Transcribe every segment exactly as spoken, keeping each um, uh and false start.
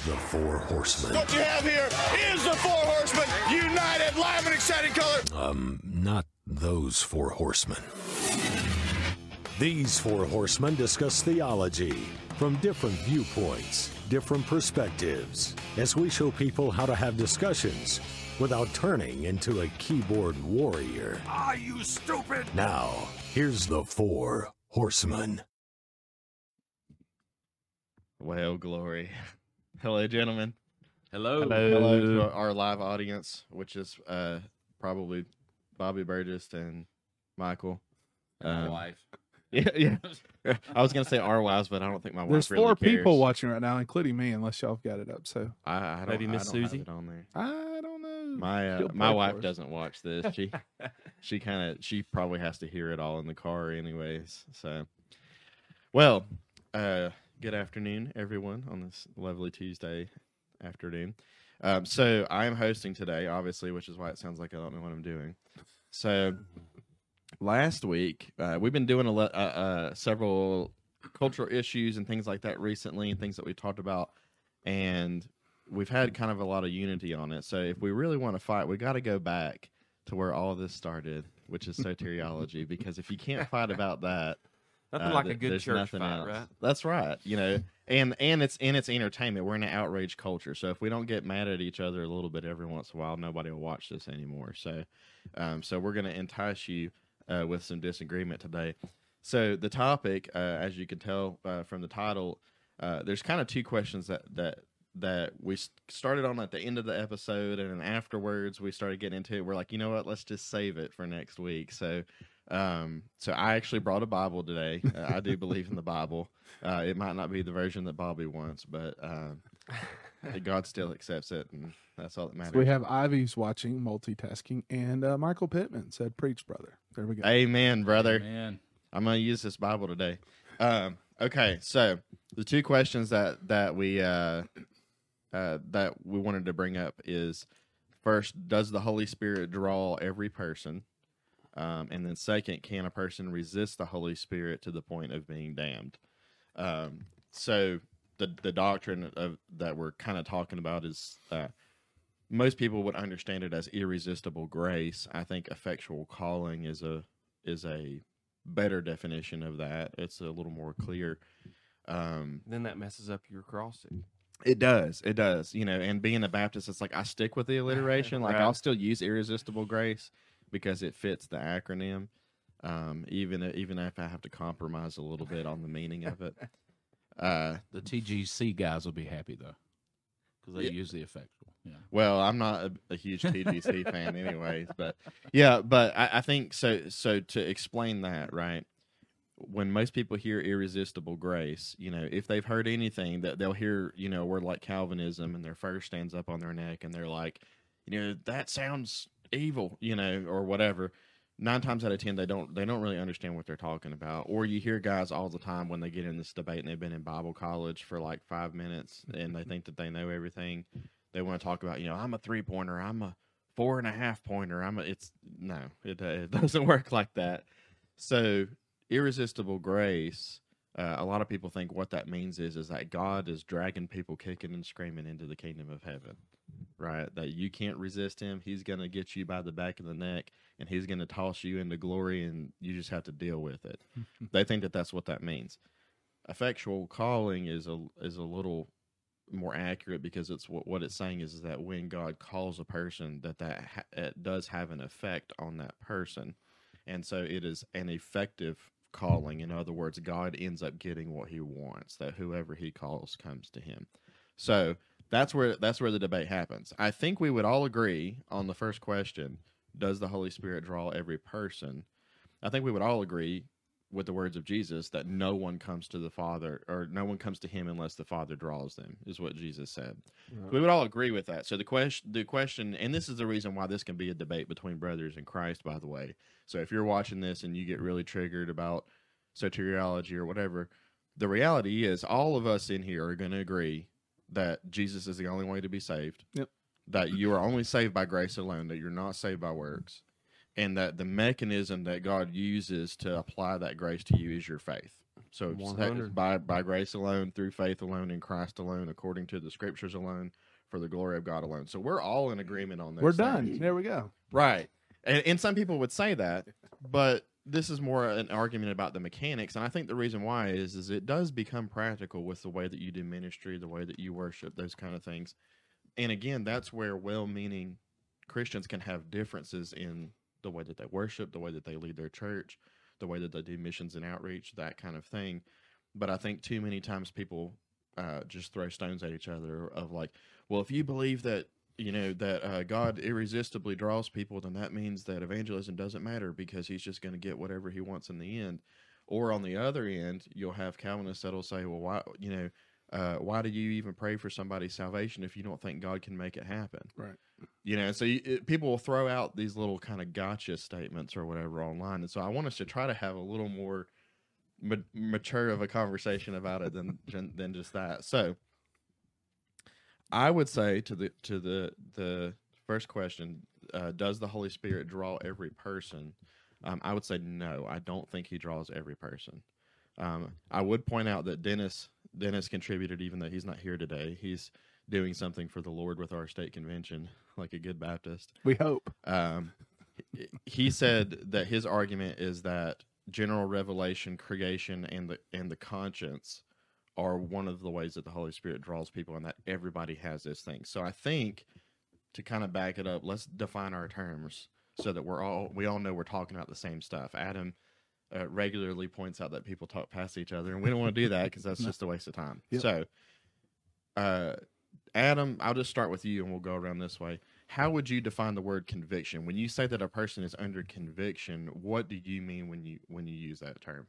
The Four Horsemen. What you have here is the Four Horsemen, united, live, and exciting color. Um, not those Four Horsemen. These Four Horsemen discuss theology from different viewpoints, different perspectives, as we show people how to have discussions without turning into a keyboard warrior. Ah, you stupid! Now, here's the Four Horsemen. Well, glory. Hello, gentlemen. Hello. Hello to our live audience, which is uh, probably Bobby Burgess and Michael. And my Um, wife. Yeah, yeah. I was gonna say our wives, but I don't think my wife There's really four cares. people watching right now, inclling me, unless y'all have got it up. So I, I don't, Maybe I Miss don't have Susie? it on there. I don't know. My uh, She'll my pray wife for us. doesn't watch this. She she kind of she probably has to hear it all in the car, anyways. So, well, uh, good afternoon, everyone, on this lovely Tuesday afternoon. Um, so I am hosting today, obviously, which is why it sounds like I don't know what I'm doing. So last week uh, we've been doing a le- uh, uh, several cultural issues and things like that recently, and things that we talked about, and we've had kind of a lot of unity on it. So if we really want to fight, we got to go back to where all this started, which is soteriology. Because if you can't fight about that, Nothing uh, like th- a good there's church nothing fight, else. right? That's right. You know, and and it's and it's entertainment. We're in an outrage culture, so if we don't get mad at each other a little bit every once in a while, nobody will watch this anymore. So, um, so we're going to entice you uh, with some disagreement today. So the topic, uh, as you can tell uh, from the title, uh, there's kind of two questions that that that we s- started on at the end of the episode, and then afterwards we started getting into it. We're like, you know what? Let's just save it for next week. So. Um, so I actually brought a Bible today. Uh, I do believe in the Bible. Uh, it might not be the version that Bobby wants, but um, God still accepts it, and that's all that matters. So we have Ivy's watching, multitasking, and uh, Michael Pittman said, "Preach, brother." There we go. Amen, brother. Man. I'm going to use this Bible today. Um, okay, so the two questions that that we uh, uh, that we wanted to bring up is first, does the Holy Spirit draw every person? Um, and then second, can a person resist the Holy Spirit to the point of being damned? Um, so the the doctrine of that we're kind of talking about is uh, most people would understand it as irresistible grace. I think effectual calling is a is a better definition of that. It's a little more clear. Um, Then that messes up your crossing. it does. It does. You know, and being a Baptist, it's like I stick with the alliteration. Like Right. I'll still use irresistible grace because it fits the acronym. Um, even even if I have to compromise a little bit on the meaning of it. Uh, The T G C guys will be happy though, because they Yeah. use the effectual. Yeah. well, I'm not a, a huge T G C fan, anyways. But yeah, but I, I think so. So to explain that, right? When most people hear irresistible grace, you know, if they've heard anything, that they'll hear, you know, a word like Calvinism, and their fur stands up on their neck, and they're like, you know, that sounds evil, you know, or whatever. Nine times out of ten, they don't they don't really understand what they're talking about. Or you hear guys all the time when they get in this debate and they've been in Bible college for like five minutes and they think that they know everything. They want to talk about, you know, I'm a three pointer, I'm a four and a half pointer. I'm a, it's no, it, it doesn't work like that. So irresistible grace, uh, a lot of people think what that means is is that God is dragging people kicking and screaming into the kingdom of heaven, right? That you can't resist him. He's going to get you by the back of the neck, and he's going to toss you into glory, and you just have to deal with it. They think that that's what that means. Effectual calling is a is a little more accurate because it's what, what it's saying is, is that when God calls a person, that that ha- it does have an effect on that person, and so it is an effective calling. In other words, God ends up getting what he wants, that whoever he calls comes to him. So that's where that's where the debate happens. I think we would all agree on the first question, does the Holy Spirit draw every person? I think we would all agree with the words of Jesus that no one comes to the Father, or no one comes to him unless the Father draws them, is what Jesus said. Right. We would all agree with that. So the question, the question, and this is the reason why this can be a debate between brothers in Christ, by the way. So if you're watching this and you get really triggered about soteriology or whatever, the reality is all of us in here are going to agree that Jesus is the only way to be saved. Yep. That you are only saved by grace alone, that you're not saved by works. And that the mechanism that God uses to apply that grace to you is your faith. So it's one that- hundred. by by grace alone, through faith alone, in Christ alone, according to the Scriptures alone, for the glory of God alone. So we're all in agreement on that. We're done. There we go. Right. And, and some people would say that, but this is more an argument about the mechanics. And I think the reason why is, is it does become practical with the way that you do ministry, the way that you worship, those kind of things. And again, that's where well-meaning Christians can have differences in the way that they worship, the way that they lead their church, the way that they do missions and outreach, that kind of thing. But I think too many times people uh, just throw stones at each other of like, well, if you believe that, you know, that uh, God irresistibly draws people, then that means that evangelism doesn't matter because he's just going to get whatever he wants in the end. Or on the other end, you'll have Calvinists that'll say, well, why, you know, uh, why do you even pray for somebody's salvation if you don't think God can make it happen? Right. You know, so you, it, people will throw out these little kind of gotcha statements or whatever online. And so I want us to try to have a little more ma- mature of a conversation about it than than just that. So I would say to the to the the first question, uh, does the Holy Spirit draw every person? Um, I would say no. I don't think he draws every person. Um, I would point out that Dennis Dennis contributed, even though he's not here today. He's doing something for the Lord with our state convention, like a good Baptist. We hope. Um, he said that his argument is that general revelation, creation, and the and the conscience are one of the ways that the Holy Spirit draws people, and that everybody has this thing. So I think, to kind of back it up, let's define our terms so that we're all we all know we're talking about the same stuff. Adam uh, regularly points out that people talk past each other, and we don't want to do that because that's just a waste of time. Yep. So, uh, Adam, I'll just start with you, and we'll go around this way. How would you define the word conviction? When you say that a person is under conviction, what do you mean when you when you use that term?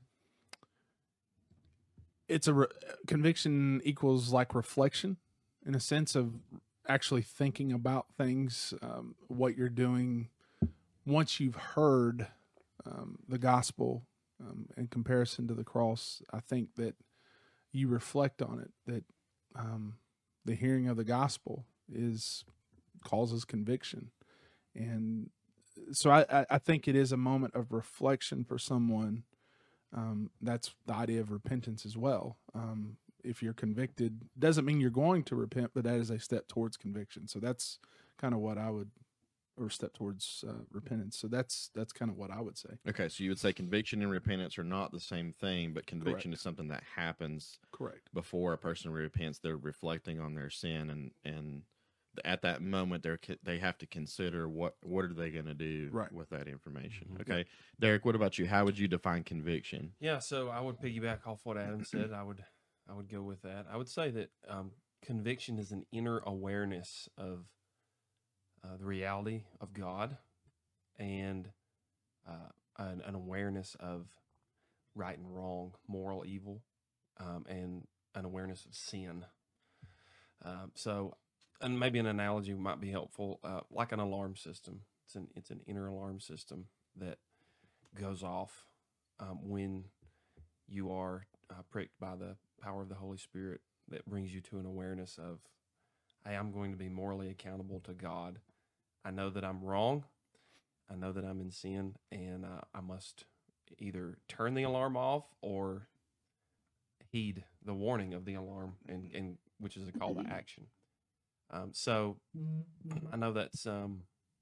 It's a re- conviction equals like reflection in a sense of actually thinking about things, um, what you're doing once you've heard um, the gospel um, in comparison to the cross. I think that you reflect on it, that um, the hearing of the gospel is causes conviction. And so I, I, I think it is a moment of reflection for someone. Um, that's the idea of repentance as well. Um, if you're convicted, doesn't mean you're going to repent, but that is a step towards conviction. So that's kind of what I would, or step towards uh, repentance. So that's that's kind of what I would say. Okay, so you would say conviction and repentance are not the same thing, but conviction Correct. is something that happens Correct. before a person repents. They're reflecting on their sin, and and at that moment, they're they have to consider what what are they going to do Right. with that information. Mhm. Okay, Derek, what about you? How would you define conviction? Yeah, so I would piggyback off what Adam said. I would I would go with that. I would say that um, conviction is an inner awareness of uh, the reality of God and uh, an, an awareness of right and wrong, moral evil, um, and an awareness of sin. Um, so, and maybe an analogy might be helpful, uh, like an alarm system. It's an it's an inner alarm system that goes off um, when you are uh, pricked by the power of the Holy Spirit, that brings you to an awareness of, hey, I'm going to be morally accountable to God. I know that I'm wrong. I know that I'm in sin, and uh, I must either turn the alarm off or heed the warning of the alarm, and, and which is a call to action. Um, so I know that's um,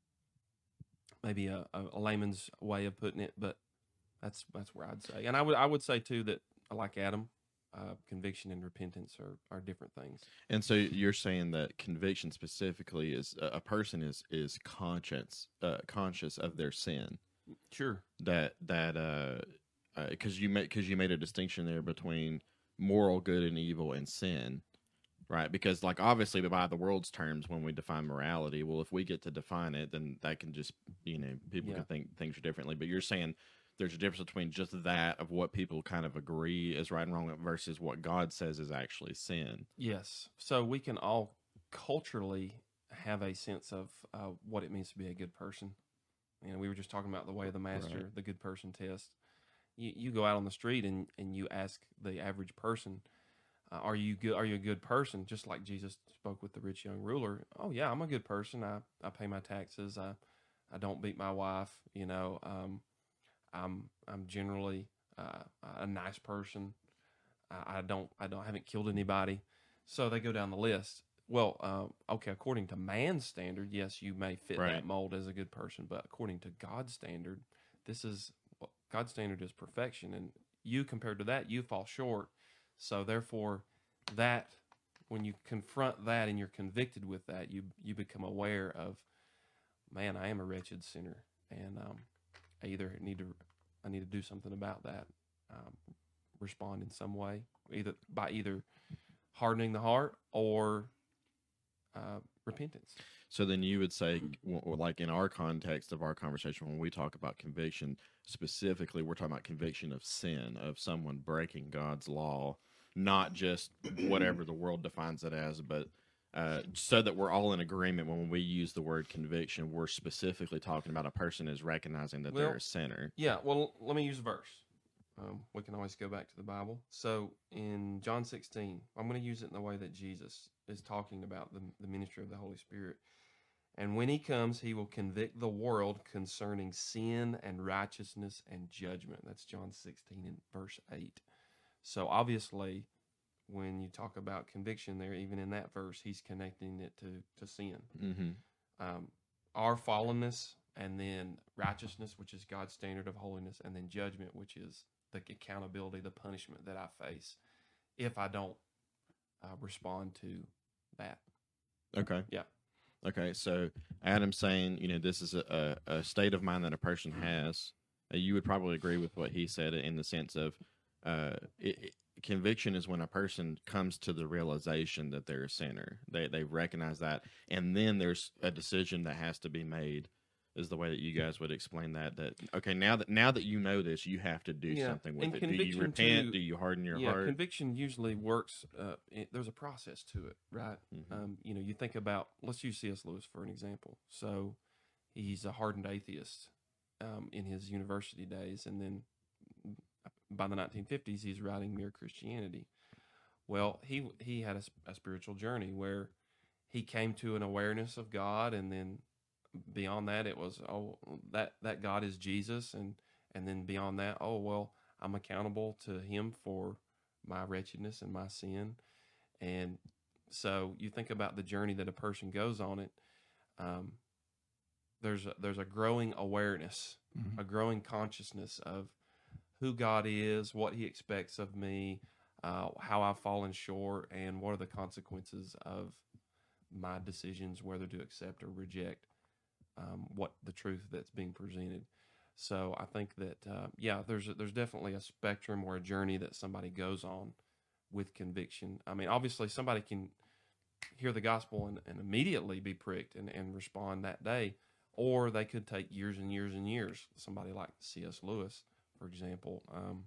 maybe a, a layman's way of putting it, but that's that's where I'd say. And I would I would say too that, like Adam, uh, conviction and repentance are, are different things. And so you're saying that conviction specifically is a a person is is conscious uh, conscious of their sin. Sure. That that uh, because you made because you made a distinction there between moral good and evil and sin, right? Because like obviously by the world's terms, when we define morality, well, if we get to define it, then that can just, you know, people Yeah. can think things are differently. But you're saying there's a difference between just that of what people kind of agree is right and wrong versus what God says is actually sin. Yes. So we can all culturally have a sense of uh, what it means to be a good person. You know, we were just talking about the way of the master, Right. the good person test. You you go out on the street and, and you ask the average person, uh, "Are you good? Are you a good person?" Just like Jesus spoke with the rich young ruler. Oh yeah, I'm a good person. I, I pay my taxes. I I don't beat my wife. You know, um, I'm I'm generally uh, a nice person. I, I don't, I don't, I haven't killed anybody. So they go down the list. Well, uh, okay, according to man's standard, yes, you may fit Right. that mold as a good person, but according to God's standard, this is well, God's standard is perfection, and you compared to that, you fall short. So therefore, that when you confront that and you're convicted with that, you you become aware of, man, I am a wretched sinner, and um, I either need to I need to do something about that, um, respond in some way, either by either hardening the heart or uh, repentance. So then you would say, w- w- like in our context of our conversation, when we talk about conviction, specifically, we're talking about conviction of sin, of someone breaking God's law, not just whatever the world defines it as, but uh, so that we're all in agreement when we use the word conviction, we're specifically talking about a person is recognizing that Well, they're a sinner. Yeah, well, let me use a verse. Um, we can always go back to the Bible. So in John sixteen, I'm going to use it in the way that Jesus is talking about the, the ministry of the Holy Spirit. And when he comes, he will convict the world concerning sin and righteousness and judgment. That's John sixteen and verse eight. So obviously, when you talk about conviction there, even in that verse, he's connecting it to, to sin. Mm-hmm. Um, our fallenness, and then righteousness, which is God's standard of holiness, and then judgment, which is the accountability, the punishment that I face if I don't uh, respond to that. Okay. Yeah. Okay. So Adam's saying, you know, this is a, a, a state of mind that a person has. Uh, you would probably agree with what he said in the sense of uh, it, it, conviction is when a person comes to the realization that they're a sinner. They they recognize that, and then there's a decision that has to be made. Is the way that you guys would explain that? That okay, now that now that you know this, you have to do Yeah, something with and it. Do you conviction repent? too- do you harden your yeah, heart? conviction usually works. Uh, it, there's a process to it, right? Mhm. Um, you know, you think about, let's use C S Lewis for an example. So he's a hardened atheist um, in his university days, and then by the nineteen fifties, he's writing Mere Christianity. Well, he he had a, s- a spiritual journey where he came to an awareness of God, and then beyond that, it was, oh, that that God is Jesus, and and then beyond that, oh well, I'm accountable to Him for my wretchedness and my sin. And so you think about the journey that a person goes on it. Um, there's a, there's a growing awareness, Mhm. a growing consciousness of who God is, what He expects of me, uh, how I've fallen short, and what are the consequences of my decisions, whether to accept or reject um, what the truth that's being presented. So I think that uh, yeah, there's a, there's definitely a spectrum or a journey that somebody goes on with conviction. I mean, obviously somebody can hear the gospel and, and immediately be pricked and, and respond that day, or they could take years and years and years. Somebody like C S Lewis, for example. Um,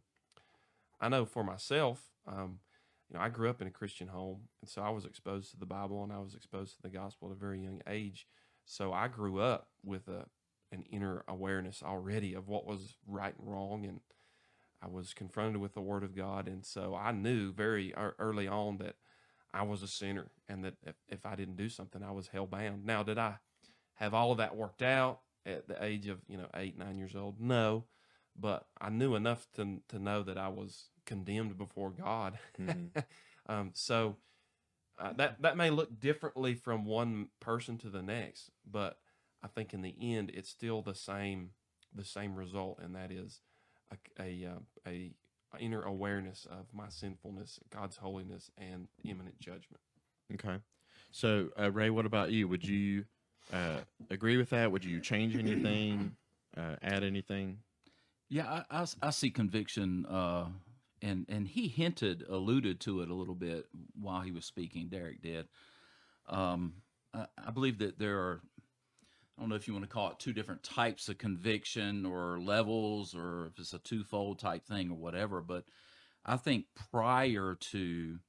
I know for myself, um, you know, I grew up in a Christian home, and so I was exposed to the Bible and I was exposed to the gospel at a very young age. So I grew up with a an inner awareness already of what was right and wrong, and I was confronted with the Word of God, and so I knew very ear- early on that I was a sinner, and that if, if I didn't do something, I was hell bound. Now, did I have all of that worked out at the age of you know eight, nine years old? No, but I knew enough to to know that I was condemned before God. Mhm. um, so. Uh, that that may look differently from one person to the next, but I think in the end it's still the same the same result, and that is a a, uh, a inner awareness of my sinfulness, God's holiness, and imminent judgment. Okay. So, uh, Ray, what about you? Would you uh, agree with that? Would you change anything? Uh, add anything? Yeah, I, I, I see conviction, uh, and and he hinted, alluded to it a little bit while he was speaking. Derek did. Um, I, I believe that there are, I don't know if you want to call it two different types of conviction or levels, or if it's a twofold type thing or whatever. But I think prior to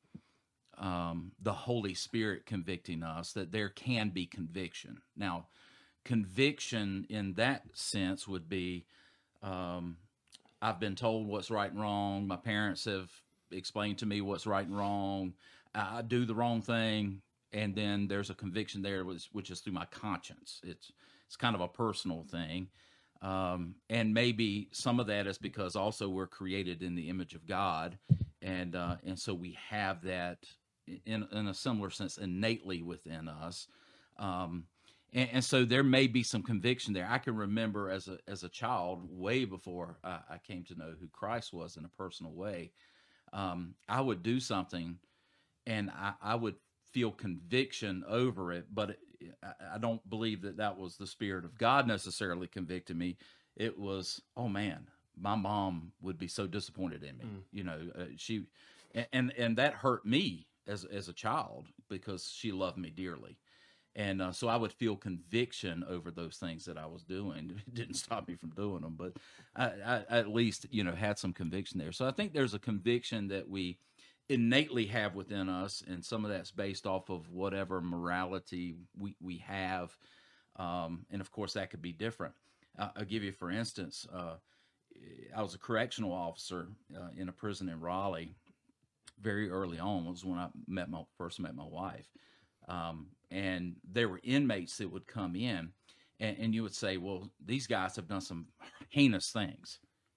um, the Holy Spirit convicting us, that there can be conviction. Now, conviction in that sense would be, um, I've been told what's right and wrong. My parents have explained to me what's right and wrong. I do the wrong thing, and then there's a conviction there, which, which is through my conscience. It's it's kind of a personal thing, um, and maybe some of that is because also we're created in the image of God, and uh, and so we have that in in a similar sense innately within us. Um, and, and so there may be some conviction there. I can remember as a as a child, way before I, I came to know who Christ was in a personal way, um, I would do something, and I, I would feel conviction over it, but it, I, I don't believe that that was the Spirit of God necessarily convicting me. It was, oh man, my mom would be so disappointed in me. Mm. You know, uh, she, and and that hurt me as as a child because she loved me dearly. And uh, so I would feel conviction over those things that I was doing. It didn't stop me from doing them, but I, I at least, you know, had some conviction there. So I think there's a conviction that we innately have within us, and some of that's based off of whatever morality we, we have. Um, and, of course, that could be different. Uh, I'll give you, for instance, uh, I was a correctional officer uh, in a prison in Raleigh very early on. It was when I met my, first met my wife. Um, and there were inmates that would come in, and, and you would say, well, these guys have done some heinous things.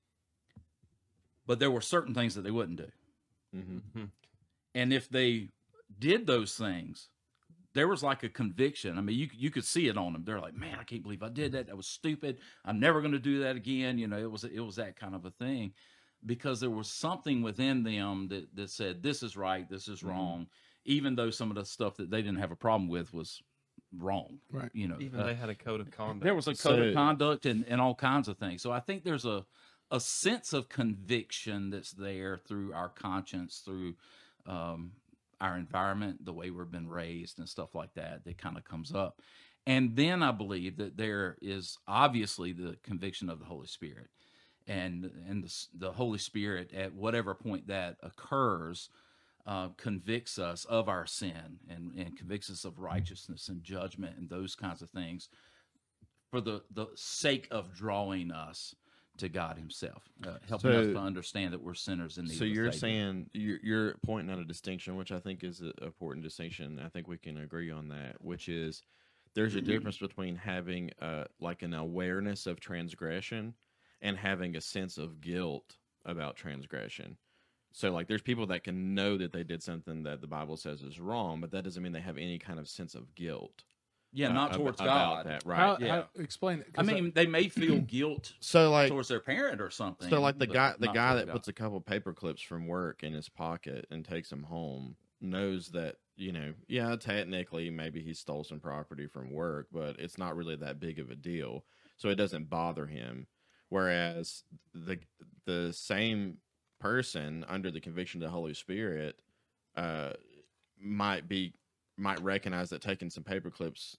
But there were certain things that they wouldn't do. Mm-hmm. And if they did those things, there was like a conviction. I mean, you you could see it on them. They're like, man, I can't believe I did that. That was stupid. I'm never going to do that again. You know, it was it was that kind of a thing, because there was something within them that, that said, this is right, this is wrong. Mm-hmm. Even though some of the stuff that they didn't have a problem with was wrong, right? You know, even uh, they had a code of conduct. There was a code so, of conduct and, and all kinds of things. So I think there's a a sense of conviction that's there through our conscience, through um, our environment, the way we've been raised, and stuff like that. That kind of comes up, and then I believe that there is obviously the conviction of the Holy Spirit, and and the, the Holy Spirit at whatever point that occurs. Uh, convicts us of our sin and, and convicts us of righteousness and judgment and those kinds of things for the, the sake of drawing us to God himself, uh, helping so, us to understand that we're sinners in need so of a you're Savior. saying, you're, you're pointing out a distinction, which I think is an important distinction. I think we can agree on that, which is there's a difference between having uh, like an awareness of transgression and having a sense of guilt about transgression. So, like, there's people that can know that they did something that the Bible says is wrong, but that doesn't mean they have any kind of sense of guilt. Yeah, uh, not towards ab- God. That, right? How, yeah. how, explain it. I mean, I, they may feel guilt so like towards their parent or something. So, like the guy, the guy that God. puts a couple paper clips from work in his pocket and takes them home knows that, you know, yeah, technically maybe he stole some property from work, but it's not really that big of a deal, so it doesn't bother him. Whereas the the same person under the conviction of the Holy Spirit uh, might be might recognize that taking some paper clips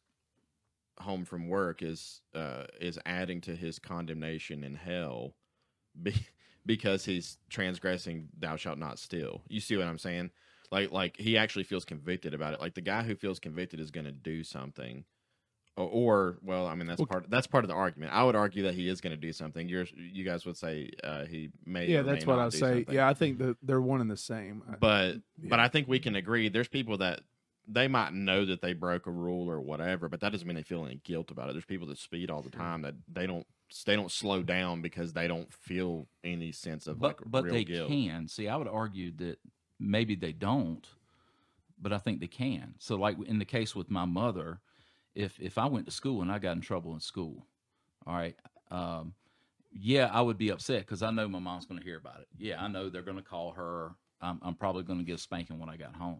home from work is uh, is adding to his condemnation in hell be, because he's transgressing thou shalt not steal. You see what I'm saying? Like like he actually feels convicted about it. Like the guy who feels convicted is going to do something. Or, or, well, I mean, that's part. That's part of the argument. I would argue that he is going to do something. You're, you guys would say uh, he may. Yeah, or that's may what not I would do say. something. Yeah, I think that they're one and the same. But, yeah. but I think we can agree. There's people that they might know that they broke a rule or whatever, but that doesn't mean they feel any guilt about it. There's people that speed all the time that they don't. They don't slow down because they don't feel any sense of but, like but real they guilt. can. See, I would argue that maybe they don't, but I think they can. So, like in the case with my mother. If if I went to school and I got in trouble in school, all right, um, yeah, I would be upset because I know my mom's going to hear about it. Yeah, I know they're going to call her. I'm, I'm probably going to get a spanking when I got home.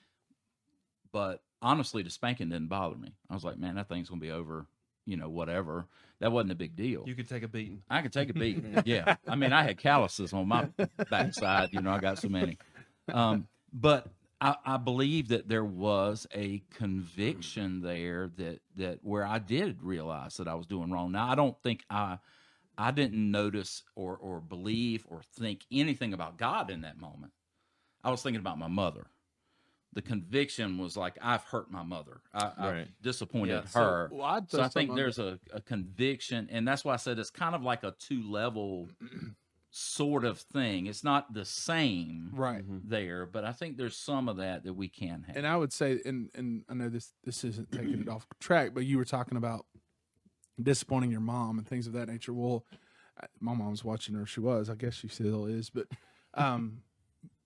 But honestly, the spanking didn't bother me. I was like, man, that thing's going to be over, you know, whatever. That wasn't a big deal. You could take a beating. I could take a beating, yeah. I mean, I had calluses on my backside. You know, I got so many. Um, but I, I believe that there was a conviction there that, that where I did realize that I was doing wrong. Now, I don't think I I didn't notice or, or believe or think anything about God in that moment. I was thinking about my mother. The conviction was like, I've hurt my mother. I, Right. I've disappointed Yeah, so- her. Well, I'd So I touch think on there's a, a conviction, and that's why I said it's kind of like a two-level sort of thing. It's not the same right. there, but I think there's some of that that we can have. And I would say, and and I know this this isn't taking it off track, but you were talking about disappointing your mom and things of that nature. Well, I- my mom's watching her. She was, I guess she still is, but um,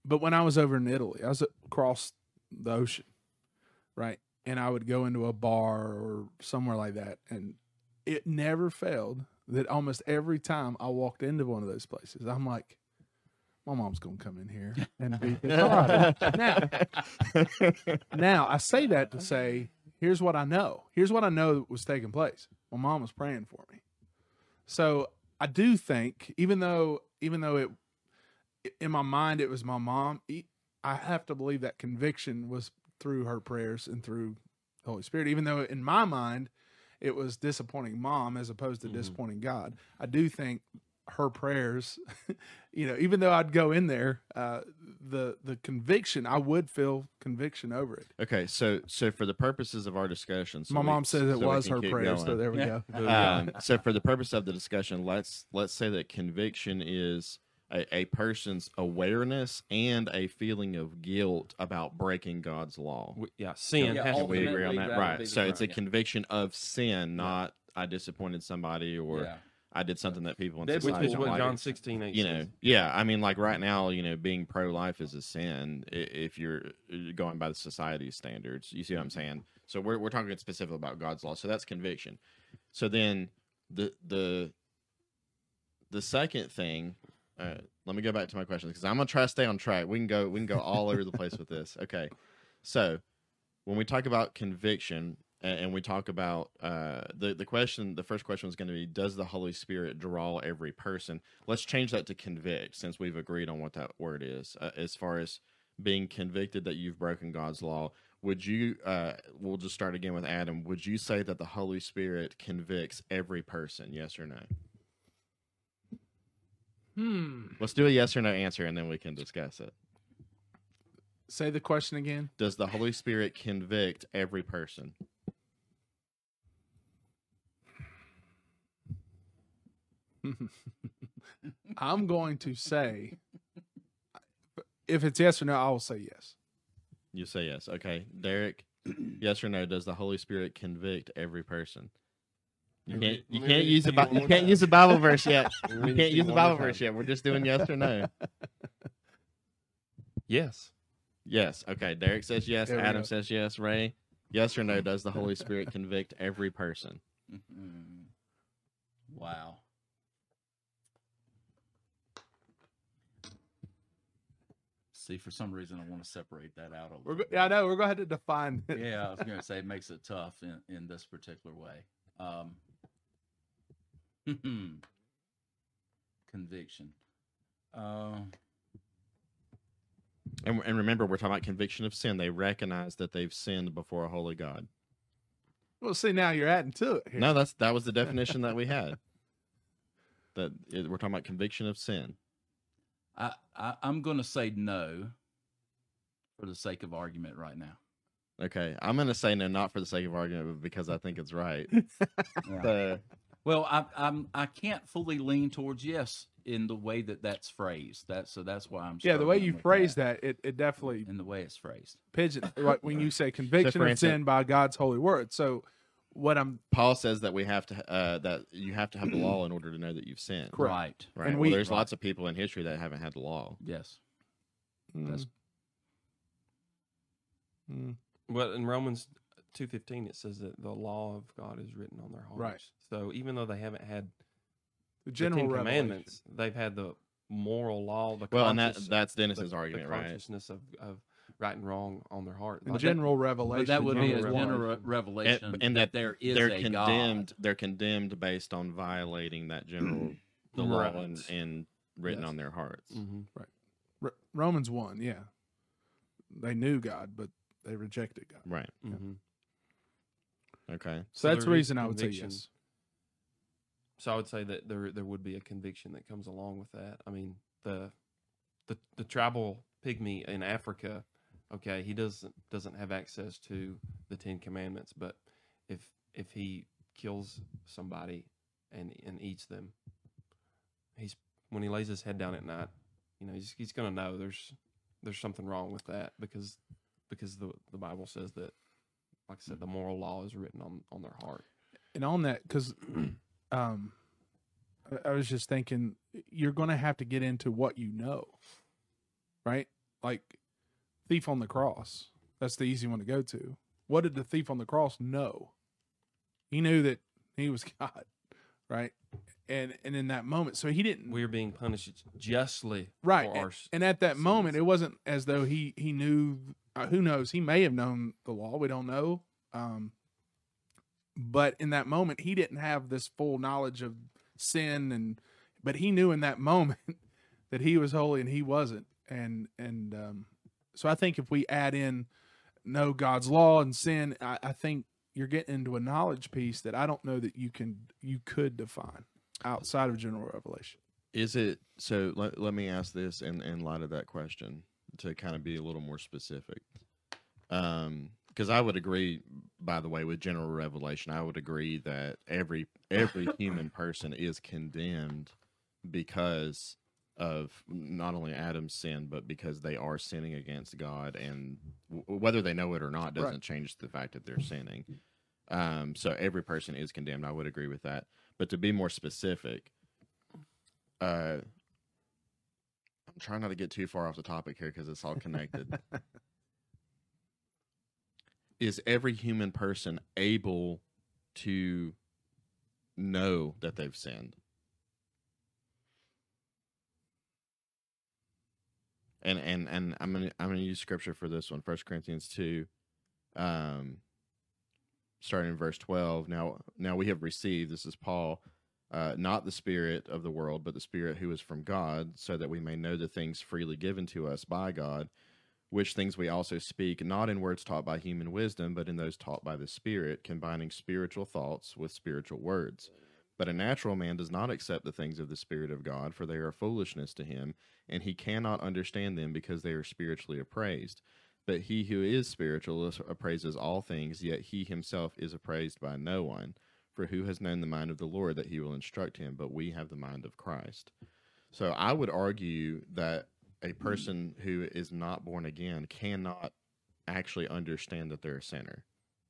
but when I was over in Italy, I was across the ocean, right? And I would go into a bar or somewhere like that, and it never failed that almost every time I walked into one of those places, I'm like, my mom's going to come in here and beat the tar out. Now, now, I say that to say, here's what I know. Here's what I know that was taking place. My mom was praying for me. So I do think, even though, even though it, in my mind, it was my mom, I have to believe that conviction was through her prayers and through the Holy Spirit, even though in my mind, it was disappointing mom as opposed to mm-hmm. disappointing God. I do think her prayers, you know, even though I'd go in there, uh, the the conviction, I would feel conviction over it. Okay, so so for the purposes of our discussion, so my we, mom says it so was her prayer, going. so there we Yeah. go. Um, so for the purpose of the discussion, let's let's say that conviction is a, a person's awareness and a feeling of guilt about breaking God's law. We, yeah, sin. Yeah, has Can to we be- agree on that? that would Right. be So the- it's a yeah. conviction of sin, not I disappointed somebody or Yeah. I did something that people in Which society Which is don't what like. John sixteen eight You know, says. yeah. I mean, like right now, you know, being pro-life is a sin i- if you're you're going by the society's standards. You see what I'm saying? So we're we're talking specifically about God's law. So that's conviction. So then the the the second thing. Uh, let me go back to my question because I'm gonna try to stay on track. We can go we can go all over the place with this. Okay, so when we talk about conviction and, and we talk about uh, the the question, the first question is going to be: does the Holy Spirit draw every person? Let's change that to convict, since we've agreed on what that word is. Uh, as far as being convicted that you've broken God's law, would you? Uh, we'll just start again with Adam. Would you say that the Holy Spirit convicts every person? Yes or no? Hmm. Let's do a yes or no answer, and then we can discuss it. Say the question again. Does the Holy Spirit convict every person? I'm going to say, if it's yes or no, I will say yes. You say yes. Okay. Derek, yes or no, does the Holy Spirit convict every person? You Let me- can't you let me can't read use it a to Bi- you one you more can't time. use a Bible verse yet. Let me You read it can't to use a one Bible more time. verse yet. We're just doing yes or no. Yes. Yes. Okay. Derek says yes. There we Adam go. says yes. Ray, yes or no, does the Holy Spirit convict every person? Mhm. Wow. See, for some reason, I want to separate that out a We're little. go- yeah, I know. We're going to have to define it. Yeah, I was going to say it makes it tough in, in this particular way. Um, conviction. Uh, And, and remember, we're talking about conviction of sin. They recognize that they've sinned before a holy God. Well, see, now you're adding to it here. No, that's that was the definition that we had. That it, we're talking about conviction of sin. I, I I'm going to say no for the sake of argument right now. Okay, I'm going to say no, not for the sake of argument, but because I think it's right. Yeah. So, Well, I I'm I can't fully lean towards yes in the way that that's phrased. That's so that's why I'm Yeah, the way struggling you with phrase that, it, it definitely in the way it's phrased. pigeon. Like when you say conviction for of instance- sin by God's holy word. So, what I'm Paul says that we have to uh, that you have to have the law in order to know that you've sinned. Correct. Right. Right. And well, we- there's Right. lots of people in history that haven't had the law. Yes. mm, That's mm, Well, in Romans two fifteen, it says that the law of God is written on their hearts. Right. So even though they haven't had the the general Ten revelation. Commandments, they've had the moral law, the Well, and that conscious- that's Dennis's the, argument, the right? consciousness of, of right and wrong on their heart. The Like, general revelation. But that would be a general general revelation. revelation And, and that that there is they're a condemned. God. They're condemned based on violating that general the law Right. and, and written Yes. on their hearts. Mhm. R- Romans one, yeah. They knew God, but they rejected God. Right. Mhm. Okay. So, that's the there is reason I would say conviction. yes. So I would say that there there would be a conviction that comes along with that. I mean, the the the tribal pygmy in Africa, okay, he doesn't doesn't have access to the Ten Commandments, but if if he kills somebody and and eats them, he's when he lays his head down at night, you know, he's he's gonna know there's there's something wrong with that because because the the Bible says that, like I said, the moral law is written on on their heart. And on that, because um, I- I was just thinking, you're going to have to get into what you know, right? like thief on the cross. That's the easy one to go to. What did the thief on the cross know? He knew that he was God, right? And and in that moment, so he didn't. We're being punished justly, Right. For our And, and at that sins. moment, it wasn't as though he he knew. Uh, who knows? He may have known the law. We don't know. Um, but in that moment, he didn't have this full knowledge of sin, and but he knew in that moment that he was holy and he wasn't. And and um, so I think if we add in know God's law and sin, I, I think you're getting into a knowledge piece that I don't know that you can you could define outside of general revelation. Is it so? Let, let me ask this in, in light of that question to kind of be a little more specific. Um, because I would agree, by the way, with general revelation, I would agree that every every human person is condemned because of not only Adam's sin, but because they are sinning against God, and w- whether they know it or not doesn't Right. change the fact that they're sinning. Um, so every person is condemned. I would agree with that. But to be more specific, uh, I'm trying not to get too far off the topic here because it's all connected. Is every human person able to know that they've sinned? And and and I'm gonna I'm gonna use scripture for this one. First Corinthians two, um, starting in verse twelve. Now now we have received, this is Paul, uh, not the spirit of the world, but the Spirit who is from God, so that we may know the things freely given to us by God, which things we also speak, not in words taught by human wisdom, but in those taught by the Spirit, combining spiritual thoughts with spiritual words. But a natural man does not accept the things of the Spirit of God, for they are foolishness to him, and he cannot understand them because they are spiritually appraised. But he who is spiritual appraises all things, yet he himself is appraised by no one. For who has known the mind of the Lord that he will instruct him? But we have the mind of Christ. So I would argue that a person who is not born again cannot actually understand that they're a sinner.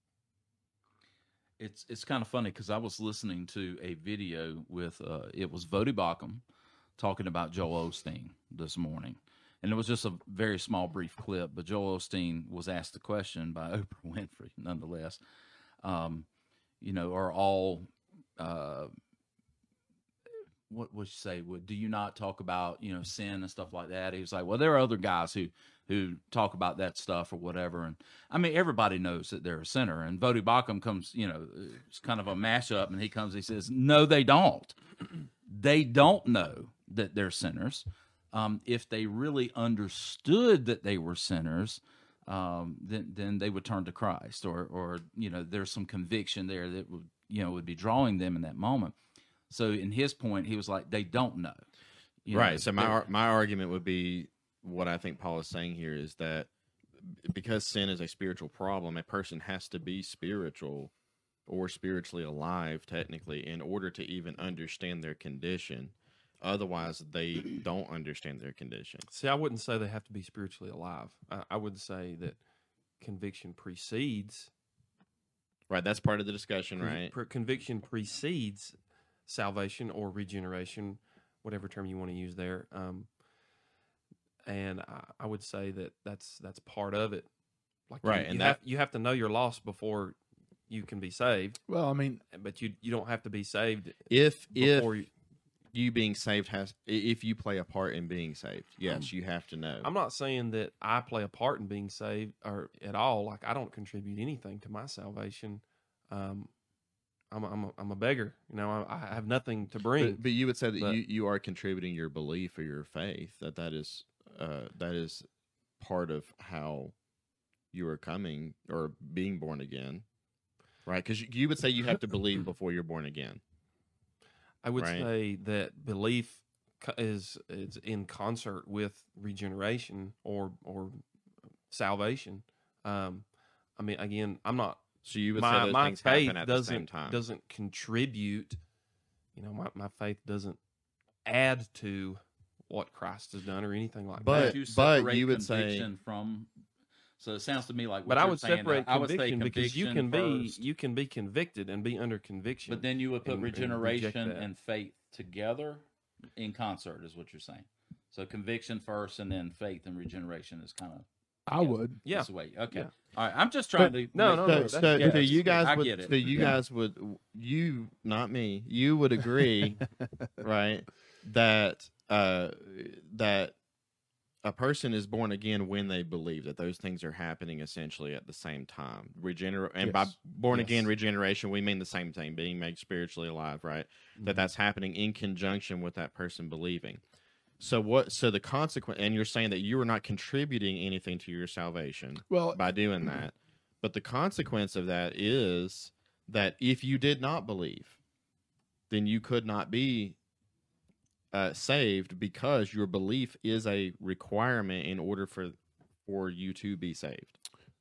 It's it's kind of funny because I was listening to a video with uh, it was Vodi Bakum talking about Joel Osteen this morning, and it was just a very small, brief clip. But Joel Osteen was asked the question by Oprah Winfrey, nonetheless. Um, you know, are all uh, what would you say? Would do you not talk about you know sin and stuff like that? He was like, well, there are other guys who who talk about that stuff or whatever. And I mean, everybody knows that they're a sinner. And Vodi Bakum comes, you know, it's kind of a mashup, and he comes, he says, no, they don't. They don't know that they're sinners. Um, if they really understood that they were sinners, um, then then they would turn to Christ, or or you know, there's some conviction there that would you know would be drawing them in that moment. So in his point, he was like, they don't know. You right. know, So my they- ar- my argument would be what I think Paul is saying here is that because sin is a spiritual problem, a person has to be spiritual or spiritually alive, technically, in order to even understand their condition. Otherwise, they don't understand their condition. See, I wouldn't say they have to be spiritually alive. I, I would say that conviction precedes. Right. That's part of the discussion, con- right? pre- conviction precedes salvation or regeneration, whatever term you want to use there. Um, and I, I would say that that's that's part of it. Like Right, you, and you that- have you have to know you're lost before you can be saved. Well, I mean, But you you don't have to be saved If if before you. you being saved has, if you play a part in being saved, yes, you have to know. I'm not saying that I play a part in being saved or at all. Like I don't contribute anything to my salvation. Um, I'm a, I'm a, I'm a beggar. You know, I, I have nothing to bring. But, but you would say that But- you, you are contributing your belief or your faith, that that is uh, that is part of how you are coming or being born again, right? Because you, you would say you have to believe before you're born again. I would Right. say that belief co- is is in concert with regeneration or or salvation. Um, I mean, again, I'm not. So you would My say those my things faith happen at the doesn't same time. doesn't contribute. You know, my, my faith doesn't add to what Christ has done or anything like But- that. you but separate you would say- conviction from. So it sounds to me like. What But I you're would saying, separate I would say conviction because you can conviction be first, you can be convicted and be under conviction. but then you would put and- and reject regeneration that. and faith together in concert, is what you're saying. So conviction first, and then faith and regeneration is kind of. I would. Yeah. This way. Okay. Yeah. All right. I'm just trying But- to. No, make- no, So, no, so, that's- yeah, so you guys I would, get it. so you Yeah. guys would, you, not me, you would agree, right, that uh, that a person is born again when they believe that those things are happening essentially at the same time. Regener- and by Yes. born again Yes. regeneration, we mean the same thing, being made spiritually alive, right? That that's happening in conjunction with that person believing. So what? So the consequence, and you're saying that you are not contributing anything to your salvation Well, by doing that. But the consequence of that is that if you did not believe, then you could not be uh, saved, because your belief is a requirement in order for for you to be saved.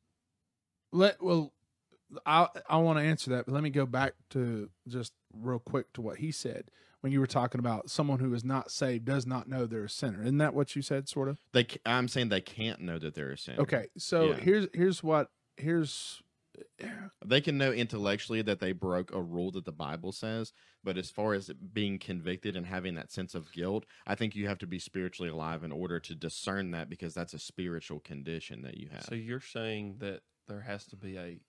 let well, I I want to answer that, but let me go back to just real quick to what he said when you were talking about someone who is not saved does not know they're a sinner. Isn't that what you said, sort of? They, ca- I'm saying they can't know that they're a sinner. Okay, so Yeah. here's here's what here's They can know intellectually that they broke a rule that the Bible says, but as far as being convicted and having that sense of guilt, I think you have to be spiritually alive in order to discern that, because that's a spiritual condition that you have. So you're saying that there has to be a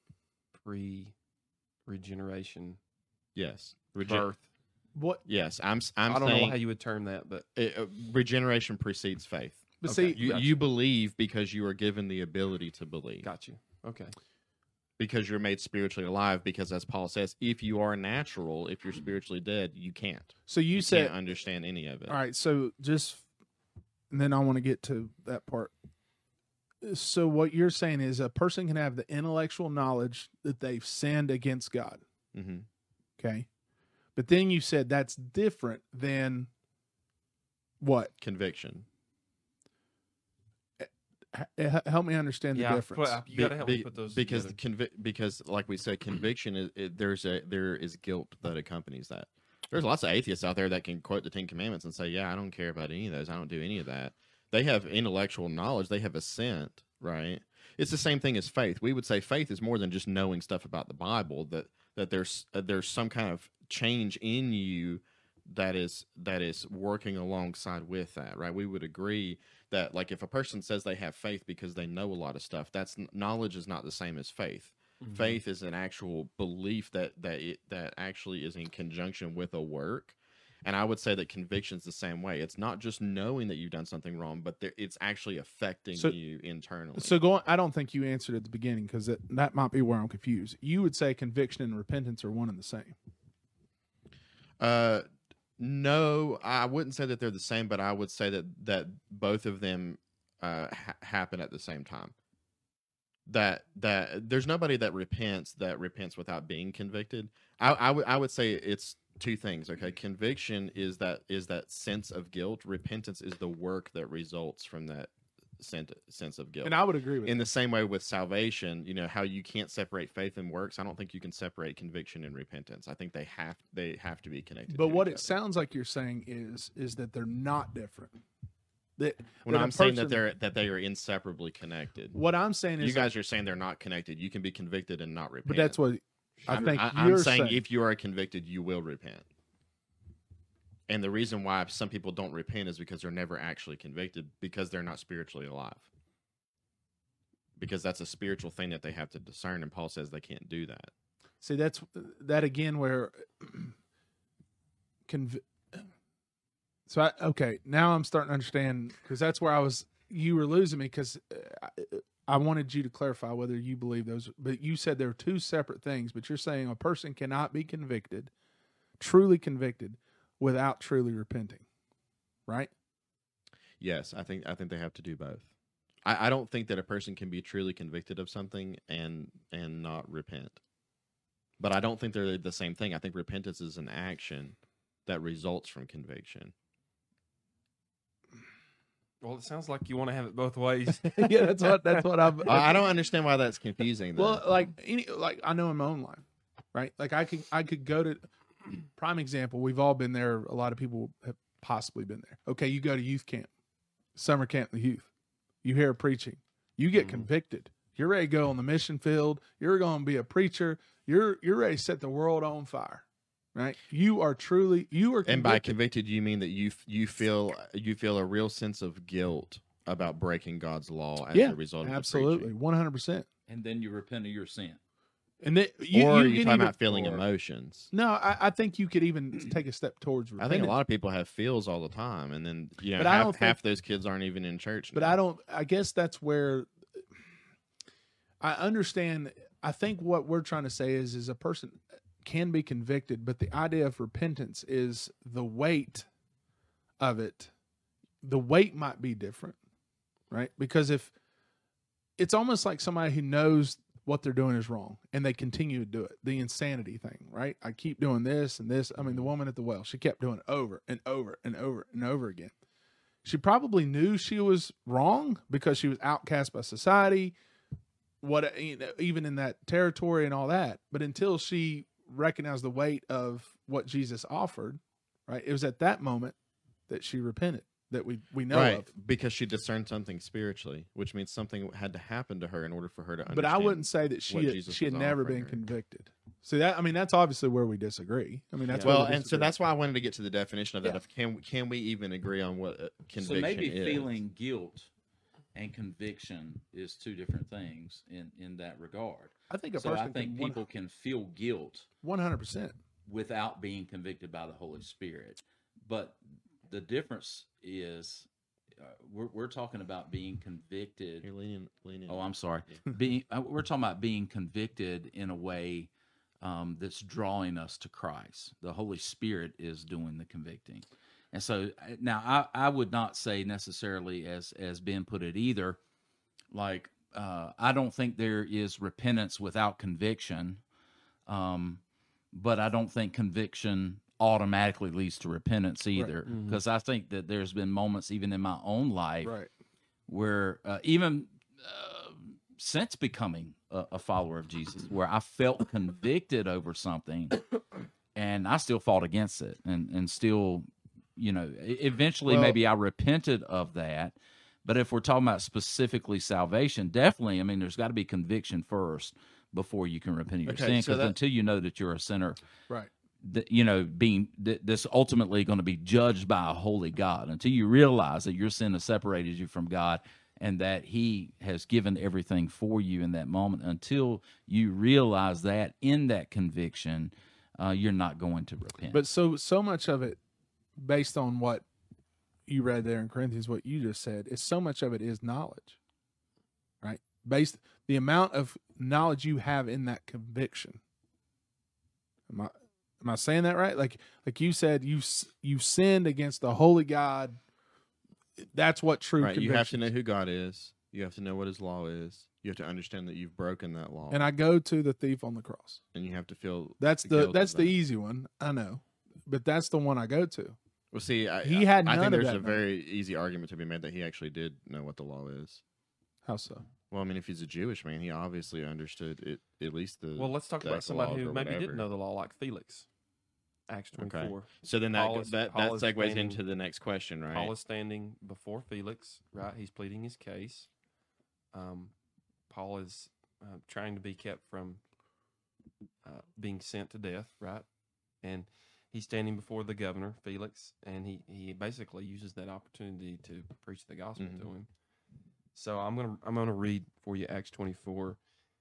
pre-regeneration yes, Rege- birth. what. yes, I'm. s- I'm I don't saying know how you would term that, but it, uh, regeneration precedes faith. But Okay. see, You Gotcha. you believe because you are given the ability to believe, got you. Okay. because you're made spiritually alive. Because as Paul says, if you are natural, if you're spiritually dead, you can't. so you, You said can't understand any of it. all right. So just and then I want to get to that part. So what you're saying is a person can have the intellectual knowledge that they've sinned against God. hmm Okay. But then you said that's different than what? Conviction. H- h- help me understand the Yeah, difference. put- you Be- gotta help be- me put those because together. convi- because like we said, conviction is it, there's a there is guilt that accompanies that. There's lots of atheists out there that can quote the Ten Commandments and say, "Yeah, I don't care about any of those. I don't do any of that." They have intellectual knowledge. They have assent, right? It's the same thing as faith. We would say faith is more than just knowing stuff about the Bible. That that there's uh, there's some kind of change in you that is that is working alongside with that, right? We would agree that, like, if a person says they have faith because they know a lot of stuff, that's knowledge is not the same as faith. Mhm. Faith is an actual belief that that it, that actually is in conjunction with a work. And I would say that conviction is the same way. It's not just knowing that you've done something wrong, but there, it's actually affecting So- you internally. So going, I don't think you answered at the beginning because that, that might be where I'm confused. You would say conviction and repentance are one and the same. Uh, no, I wouldn't say that they're the same, but I would say that that both of them uh, ha- happen at the same time. That that there's nobody that repents that repents without being convicted. I, I would I would say it's two things. Okay, conviction is that is that sense of guilt. Repentance is the work that results from that sen- sense of guilt. And I would agree with In that. the same way with salvation, you know how you can't separate faith and works. I don't think you can separate conviction and repentance. I think they have they have to be connected. But to what each it other. sounds like you're saying is is that they're not different. That when that a I'm saying that person- they're that they are inseparably connected. what I'm saying is You guys are saying they're not connected. You can be convicted and not repent. but that's what I I'm, think I, you're I'm saying, saying. if you are convicted, you will repent. And the reason why some people don't repent is because they're never actually convicted, because they're not spiritually alive. Because that's a spiritual thing that they have to discern, and Paul says they can't do that. See, that's that again where conv- so I, okay, now I'm starting to understand, because that's where I was you were losing me, because I, I wanted you to clarify whether you believe those, but you said they're two separate things, but you're saying a person cannot be convicted, truly convicted, without truly repenting, right? Yes, I think I think they have to do both. I, I don't think that a person can be truly convicted of something and and not repent. But I don't think they're the same thing. I think repentance is an action that results from conviction. Well, it sounds like you want to have it both ways. Yeah, that's what that's what I'm. I I don't understand why that's confusing. Though. Well, like any, like I know in my own life, right? Like I could I could go to prime example. We've all been there. A lot of people have possibly been there. Okay, you go to youth camp, summer camp, the youth. You hear preaching, you get Mhm. convicted. You're ready to go on the mission field. You're going to be a preacher. You're you're ready to set the world on fire. right? You are truly you are convicted. And by convicted, you mean that you f- you feel you feel a real sense of guilt about breaking God's law as yeah, a result of absolutely, the one hundred percent. And then you repent of your sin. And then preaching. you, Or you are you can talking even, about feeling or- emotions? No, I, I think you could even take a step towards I repentance. think a lot of people have feels all the time, and then you know But I half, don't think- half those kids aren't even in church. But now. I don't. I guess that's where I understand. I think what we're trying to say is, is a person can be convicted, but the idea of repentance is the weight of it. The weight might be different, right? Because if it's almost like somebody who knows what they're doing is wrong and they continue to do it, the insanity thing, right? I keep doing this and this. I mean, the woman at the well, she kept doing it over and over and over and over again. She probably knew she was wrong because she was outcast by society, what you know, even in that territory and all that. But until she recognized the weight of what Jesus offered, right? It was at that moment that she repented, that we, we know right, of. because she discerned something spiritually, which means something had to happen to her in order for her to understand. But I wouldn't say that what she had, Jesus she had was never offering been her. convicted. See that? I mean, that's obviously where we disagree. I mean, that's Well, where we and so disagree. that's why I wanted to get to the definition of that. Yeah. Of can can we even agree on what uh, conviction So maybe is? feeling guilt and conviction is two different things in, in that regard. I think a So I person think can people can feel guilt one hundred percent. without being convicted by the Holy Spirit. But the difference is uh, we're, we're talking about being convicted. You're leaning, leaning. Oh, I'm sorry. Being uh, we're talking about being convicted in a way um, that's drawing us to Christ. The Holy Spirit is doing the convicting. And so uh, now I, I would not say necessarily as as Ben put it either, like uh, I don't think there is repentance without conviction, um, but I don't think conviction automatically leads to repentance either, because I think that there's been moments even in my own life Right. where uh, even uh, since becoming a, a follower of Jesus, where I felt convicted over something and I still fought against it and, and still, you know, e- eventually Well- maybe I repented of that. But if we're talking about specifically salvation, definitely, I mean, there's got to be conviction first before you can repent of your Okay, sin. so Because that- until you know that you're a sinner, Right. that you know being that this ultimately going to be judged by a holy God, until you realize that your sin has separated you from God and that He has given everything for you in that moment, until you realize that in that conviction, uh, you're not going to repent. But so so much of it, based on what you read there in Corinthians, what you just said, is so much of it is knowledge, right? Based the amount of knowledge you have in that conviction. Am I am I saying that right? Like like you said, you s- you sinned against the holy God. That's what true Right, you have to conviction know is. who God is. You have to know what His law is. You have to understand that you've broken that law, And I go to the thief on the cross. and you have to feel That's the the guilt of that's the that. easy one. I know, but that's the one I go to. Well, see, I, He had I none think of there's that a very easy argument to be made that he actually did know what the law is. How so? Well, I mean, if he's a Jewish man, he obviously understood it. At least the Well, let's talk about somebody Decalogue who or maybe whatever. didn't know the law, like Felix. Acts twenty-four. So then that Paul is- that, Paul that is segues standing- into the next question, right? Paul is standing before Felix, right? He's pleading his case. Um, Paul is uh, trying to be kept from uh, being sent to death, right? And he's standing before the governor, Felix, and he, he basically uses that opportunity to preach the gospel Mhm. to him. So I'm gonna I'm gonna read for you Acts twenty-four,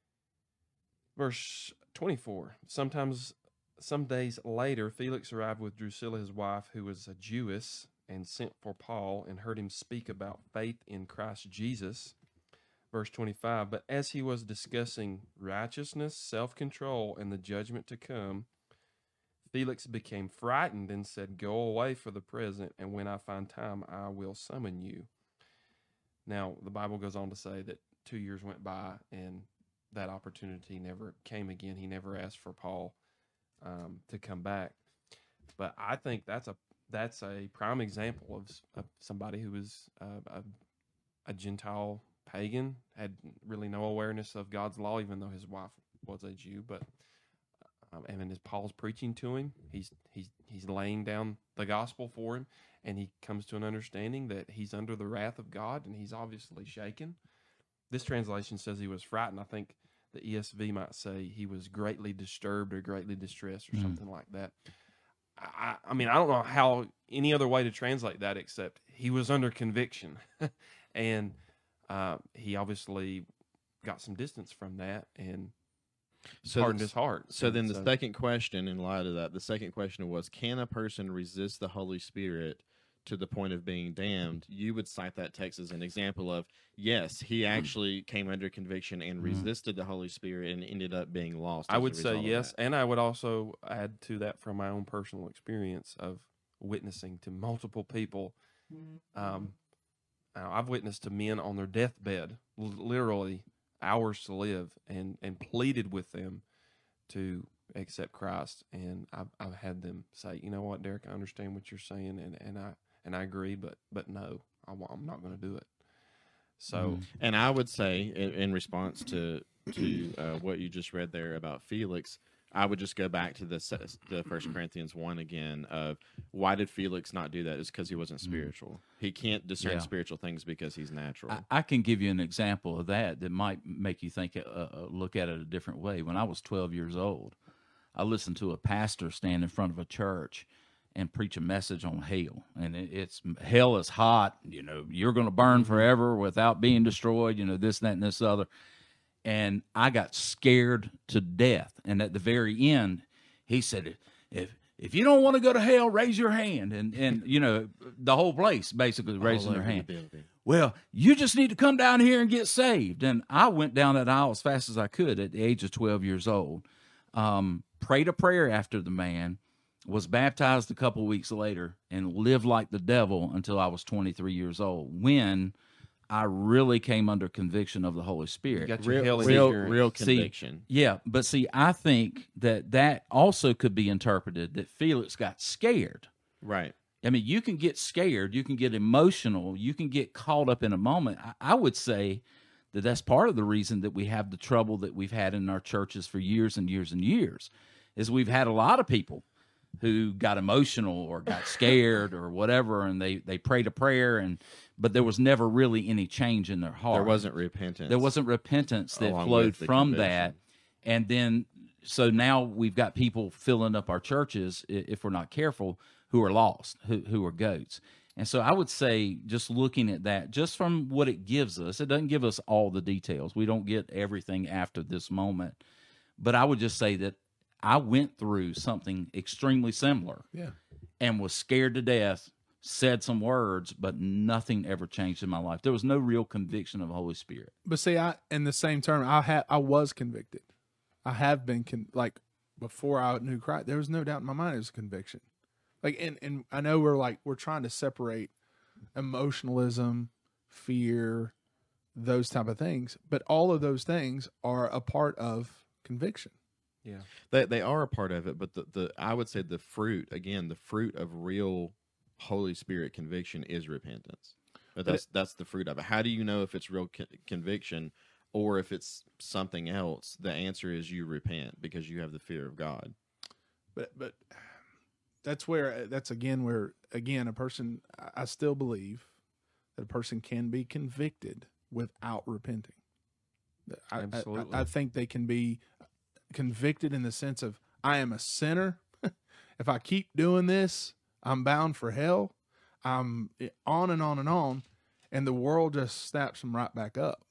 verse twenty-four. Sometimes some days later, Felix arrived with Drusilla, his wife, who was a Jewess, and sent for Paul and heard him speak about faith in Christ Jesus. Verse twenty-five, but as he was discussing righteousness, self-control, and the judgment to come, Felix became frightened and said, go away for the present, and when I find time, I will summon you. Now, the Bible goes on to say that two years went by and that opportunity never came again. He never asked for Paul um, to come back. But I think that's a that's a prime example of, s- of somebody who was uh, a, a Gentile pagan, had really no awareness of God's law, even though his wife was a Jew. But um, and then as Paul's preaching to him, he's he's he's laying down the gospel for him, and he comes to an understanding that he's under the wrath of God, and he's obviously shaken. This translation says he was frightened. I think the E S V might say he was greatly disturbed or greatly distressed or Mm. something like that. I, I mean, I don't know how any other way to translate that except he was under conviction, and uh, he obviously got some distance from that and So hardened that's- his heart. So And then the second question in light of that, the second question was, can a person resist the Holy Spirit to the point of being damned? You would cite that text as an example of, yes, he actually came under conviction and resisted the Holy Spirit and ended up being lost. I as a would say result of yes, that. and I would also add to that from my own personal experience of witnessing to multiple people. Um, uh, I've witnessed to men on their deathbed, l- literally hours to live, and and pleaded with them to accept Christ, and I've I've had them say, you know what, Derek, I understand what you're saying, and, and I and I agree, but but no, I, wa- I'm not going to do it. So And I would say, in, in response to to uh, what you just read there about Felix, I would just go back to the se- the First Corinthians one again. Of why did Felix not do that? It's because he wasn't spiritual. He can't discern Yeah. spiritual things because he's natural. I, I can give you an example of that that might make you think, uh, uh, look at it a different way. When I was twelve years old, I listened to a pastor stand in front of a church and preach a message on hell. And it, it's hell is hot. You know, you're going to burn forever without being destroyed. You know, this, that, and this other. And I got scared to death. And at the very end, he said, if if you don't want to go to hell, raise your hand. And, and you know, the whole place basically raising All their over the hand. building. Well, you just need to come down here and get saved. And I went down that aisle as fast as I could at the age of twelve years old. Um, prayed a prayer after the man, was baptized a couple weeks later, and lived like the devil until I was twenty-three years old, when I really came under conviction of the Holy you Spirit. got your Real, hell real, insurance. real See, conviction. Yeah, but see, I think that that also could be interpreted that Felix got scared. Right. I mean, you can get scared, you can get emotional, you can get caught up in a moment. I, I would say that that's part of the reason that we have the trouble that we've had in our churches for years and years and years, is we've had a lot of people who got emotional or got scared or whatever, and they, they prayed a prayer, and but there was never really any change in their heart. There wasn't repentance. There wasn't repentance that Along flowed with the from conviction. that. And then, so now we've got people filling up our churches, i- if we're not careful, who are lost, who, who are goats. And so I would say, just looking at that, just from what it gives us, it doesn't give us all the details. We don't get everything after this moment. But I would just say that I went through something extremely similar Yeah. and was scared to death, said some words, but nothing ever changed in my life. There was no real conviction of the Holy Spirit. But see, I in the same term, I had I was convicted. I have been con- like before I knew Christ. There was no doubt in my mind it was a conviction. Like, and and I know we're like we're trying to separate emotionalism, fear, those type of things, but all of those things are a part of conviction. Yeah. They they are a part of it, but the, the I would say the fruit, again, the fruit of real Holy Spirit conviction is repentance. But that's that's the fruit of it. How do you know if it's real con- conviction or if it's something else? The answer is you repent because you have the fear of God. But but that's where that's again where again a person I still believe that a person can be convicted without repenting. I, I- Absolutely. I, I think they can be convicted in the sense of I am a sinner. If I keep doing this, I'm bound for hell. I'm on and on and on, and the world just snaps them right back up.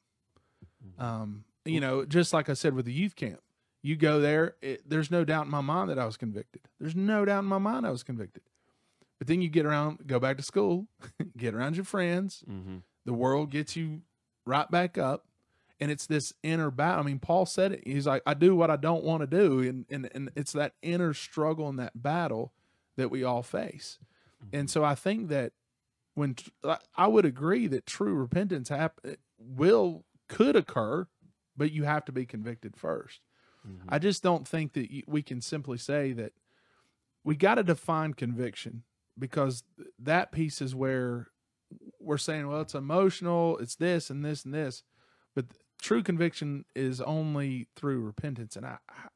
Um, you know, just like I said with the youth camp, you go there, it, there's no doubt in my mind that I was convicted. There's no doubt in my mind I was convicted. But then you get around, go back to school, get around your friends, Mm-hmm. the world gets you right back up, and it's this inner battle. I mean, Paul said it. He's like, I do what I don't want to do, and and and it's that inner struggle and that battle that we all face. And so I think that when I would agree that true repentance hap- will could occur, but you have to be convicted first. Mm-hmm. I just don't think that you, we can simply say that we got to define conviction, because that piece is where we're saying, well, it's emotional, it's this and this and this, but true conviction is only through repentance, and I,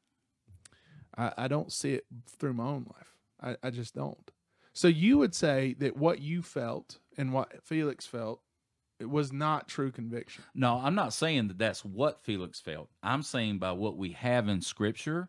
I, I don't see it through my own life. I, I just don't. So you would say that what you felt and what Felix felt, it was not true conviction. No, I'm not saying that that's what Felix felt. I'm saying by what we have in Scripture,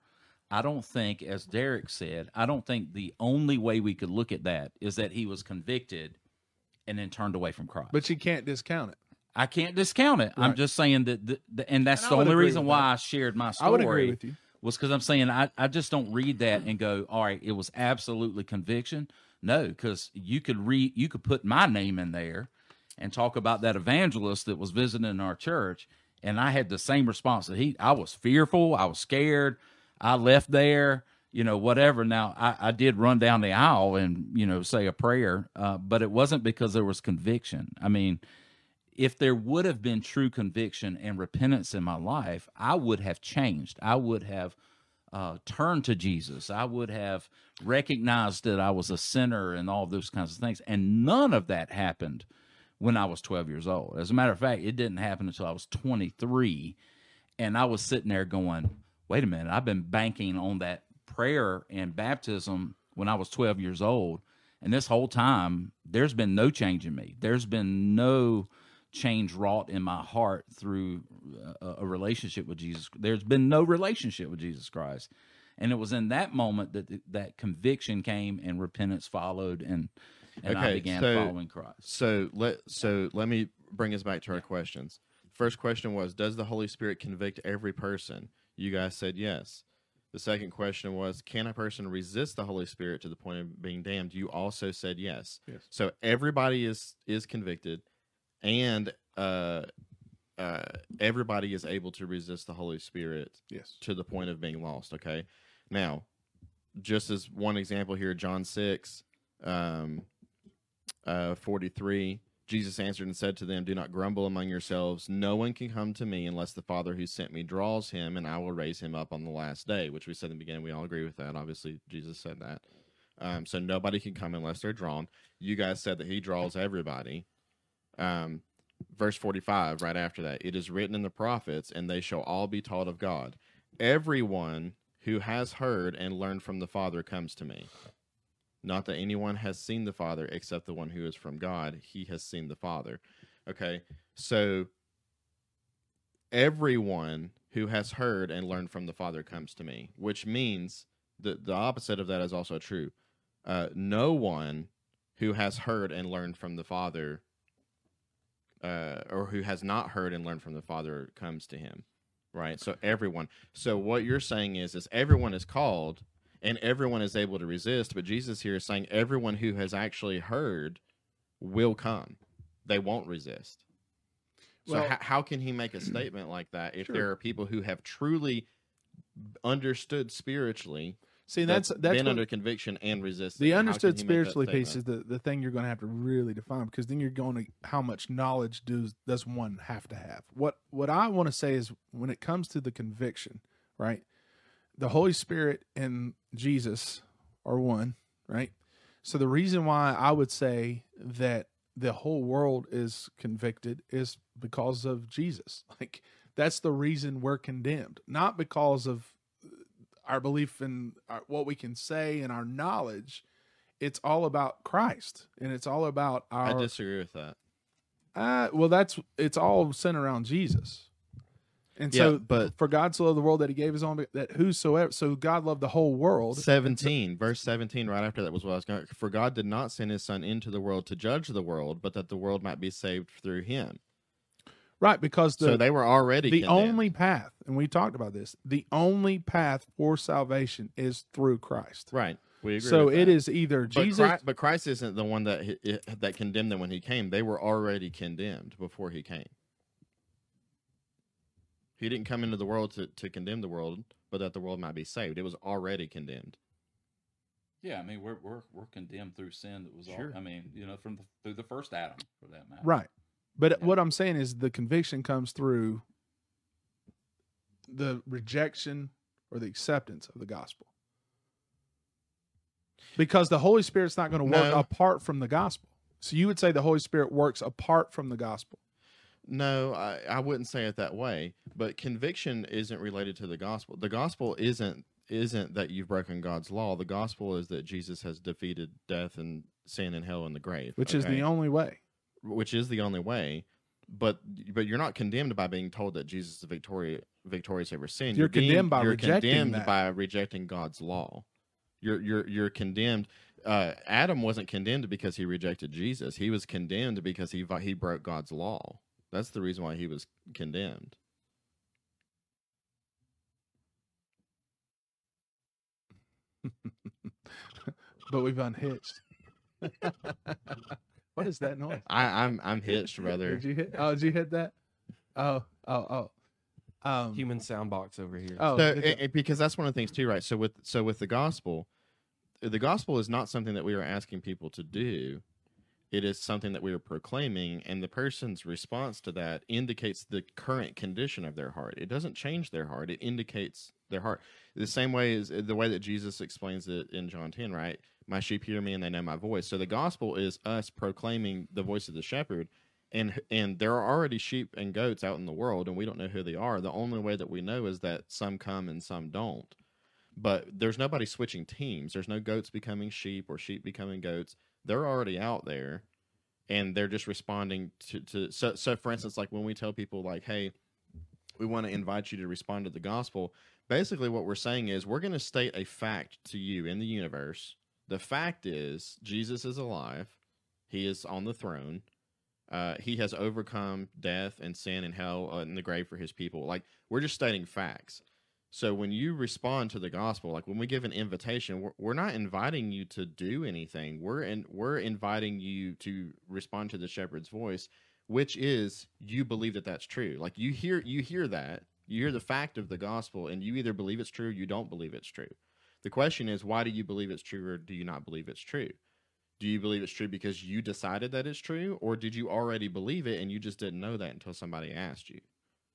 I don't think, as Derek said, I don't think the only way we could look at that is that he was convicted and then turned away from Christ. But you can't discount it. I can't discount it. I'm Right. just saying that, the, the, and that's And I the would only agree reason with why that. I shared my story. I would agree with you. Was because I'm saying I, I just don't read that and go, all right, it was absolutely conviction. No, because you could read, you could put my name in there and talk about that evangelist that was visiting our church, and I had the same response that he. I was fearful, I was scared, I left there, you know, whatever. Now I, I did run down the aisle and you know say a prayer, uh, but it wasn't because there was conviction. I mean, if there would have been true conviction and repentance in my life, I would have changed. I would have uh, turned to Jesus. I would have recognized that I was a sinner and all those kinds of things. And none of that happened when I was twelve years old. As a matter of fact, it didn't happen until I was twenty-three. And I was sitting there going, wait a minute, I've been banking on that prayer and baptism when I was twelve years old. And this whole time, there's been no change in me. There's been no change wrought in my heart through a, a relationship with Jesus. There's been no relationship with Jesus Christ. And it was in that moment that that conviction came and repentance followed, and and I Okay, began so- following Christ. So let so let me bring us back to our questions. First question was, does the Holy Spirit convict every person? You guys said yes. The second question was, can a person resist the Holy Spirit to the point of being damned? You also said yes. Yes. So everybody is is convicted, and uh, uh, everybody is able to resist the Holy Spirit Yes. to the point of being lost. Okay. Now, just as one example here, John six, um, uh, forty-three, Jesus answered and said to them, do not grumble among yourselves. No one can come to me unless the Father who sent me draws him, and I will raise him up on the last day, which we said in the beginning. We all agree with that. Obviously, Jesus said that. Um, so nobody can come unless they're drawn. You guys said that he draws everybody. Um, verse forty-five, right after that, it is written in the prophets, and they shall all be taught of God. Everyone who has heard and learned from the Father comes to me. Not that anyone has seen the Father except the one who is from God. He has seen the Father. Okay, so everyone who has heard and learned from the Father comes to me, which means the, the opposite of that is also true. Uh, no one who has heard and learned from the Father uh, or who has not heard and learned from the Father comes to him, right? So everyone. So what you're saying is, is everyone is called, and everyone is able to resist, but Jesus here is saying everyone who has actually heard will come. They won't resist. So Well- h- how can he make a statement like that if Sure. there are people who have truly understood spiritually, See, that's that's that's been what, under conviction and resisted? the How can understood he make that spiritually piece statement? is the, the thing you're going to have to really define, because then you're going to how much knowledge does does one have to have. What what I want to say is, when it comes to the conviction, right? The Holy Spirit and Jesus are one, right? So the reason why I would say that the whole world is convicted is because of Jesus. Like, that's the reason we're condemned, not because of our belief in our, what we can say and our knowledge. It's all about Christ, and it's all about I our. disagree with that. Uh, well, that's it's all centered around Jesus. And Yeah, so, but- for God so loved the world that He gave His own, that whosoever, so God loved the whole world. seventeen, verse seventeen, right after that was what I was going. For God did not send His Son into the world to judge the world, but that the world might be saved through Him. Right, because the so they were already the condemned. only path, and we talked about this, the only path for salvation is through Christ. right. We agree. So with it that. is either But Jesus. Christ, but Christ isn't the one that hi- that condemned them when He came. They were already condemned before He came. He didn't come into the world to, to condemn the world, but that the world might be saved. It was already condemned. Yeah, I mean we're we're we're condemned through sin that was Sure. all. I mean, you know, from the, through the first Adam, for that matter. Right. But Yeah. what I'm saying is the conviction comes through the rejection or the acceptance of the gospel. Because the Holy Spirit's not going to work No. apart from the gospel. So you would say the Holy Spirit works apart from the gospel. No, I, I wouldn't say it that way. But conviction isn't related to the gospel. The gospel isn't isn't that you've broken God's law. The gospel is that Jesus has defeated death and sin and hell and the grave, Which is okay? the only way. which is the only way. But but you're not condemned by being told that Jesus is victorious victorious over sin. You're being- condemned by you're rejecting condemned that. by rejecting God's law. You're you're you're condemned. Uh, Adam wasn't condemned because he rejected Jesus. He was condemned because he vi- he broke God's law. That's the reason why he was condemned. But we've unhitched. What is that noise? I, I'm I'm hitched, brother. Did you hit? Oh, did you hit that? Oh, oh, oh. Um, Human sound box over here. oh, So, good it- job. it- because that's one of the things too, right? So with so with the gospel, the gospel is not something that we are asking people to do. It is something that we are proclaiming, and the person's response to that indicates the current condition of their heart. It doesn't change their heart; it indicates their heart. The same way as the way that Jesus explains it in John ten, right? My sheep hear me, and they know my voice. So the gospel is us proclaiming the voice of the shepherd, and and there are already sheep and goats out in the world, and we don't know who they are. The only way that we know is that some come and some don't. But there's nobody switching teams. There's no goats becoming sheep or sheep becoming goats. They're already out there, and they're just responding to, to so, so for instance, like when we tell people like, hey, we want to invite you to respond to the gospel, basically what we're saying is we're going to state a fact to you in the universe. The fact is Jesus is alive. He is on the throne. Uh, he has overcome death and sin and hell uh, and the grave for his people. Like, we're just stating facts. So when you respond to the gospel, like when we give an invitation, we're, we're not inviting you to do anything. We're in, we're inviting you to respond to the shepherd's voice, which is you believe that that's true. Like you hear, you hear that, you hear the fact of the gospel, and you either believe it's true, or you don't believe it's true. The question is, why do you believe it's true, or do you not believe it's true? Do you believe it's true because you decided that it's true, or did you already believe it and you just didn't know that until somebody asked you?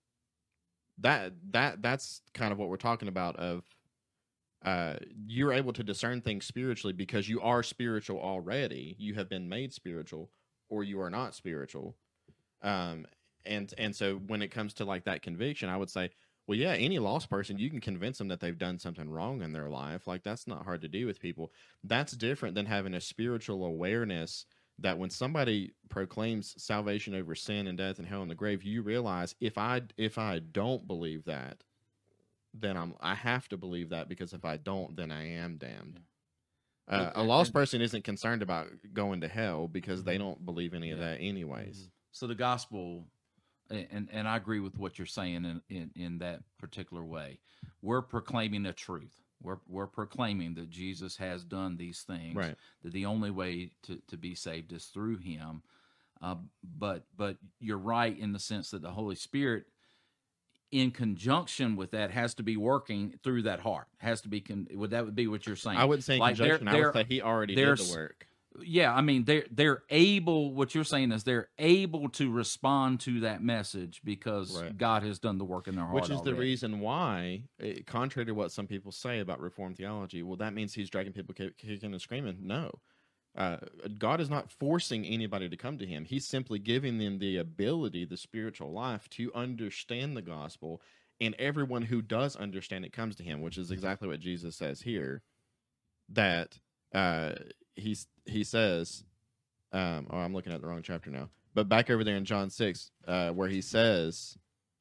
That that that's kind of what we're talking about. Of uh, you're able to discern things spiritually because you are spiritual already. You have been made spiritual, or you are not spiritual. Um, and and so when it comes to like that conviction, I would say, well, yeah, any lost person, you can convince them that they've done something wrong in their life. Like, that's not hard to do with people. That's different than having a spiritual awareness that when somebody proclaims salvation over sin and death and hell and the grave, you realize if I if I don't believe that, then I'm I have to believe that, because if I don't, then I am damned. Uh, a lost person isn't concerned about going to hell because they don't believe any of that anyways. So the gospel, and and I agree with what you're saying in, in, in that particular way. We're proclaiming a truth. We're we're proclaiming that Jesus has done these things. Right. That the only way to, to be saved is through Him. Uh, but but you're right in the sense that the Holy Spirit, in conjunction with that, has to be working through that heart. Has to be. Con- would that would be what you're saying? I wouldn't say in Like, they're- conjunction. I would they're- say he already did there's- the work. Yeah, I mean they're they're able. What you're saying is they're able to respond to that message because Right. God has done the work in their heart. Which is the already. reason why, eh, contrary to what some people say about Reformed theology, well, that means he's dragging people kick- kicking and screaming. No. Uh, God is not forcing anybody to come to him. He's simply giving them the ability, the spiritual life, to understand the gospel, and everyone who does understand it comes to him, which is exactly what Jesus says here, that uh, he's, he says, um, oh, I'm looking at the wrong chapter now, but back over there in John six, uh, where he says,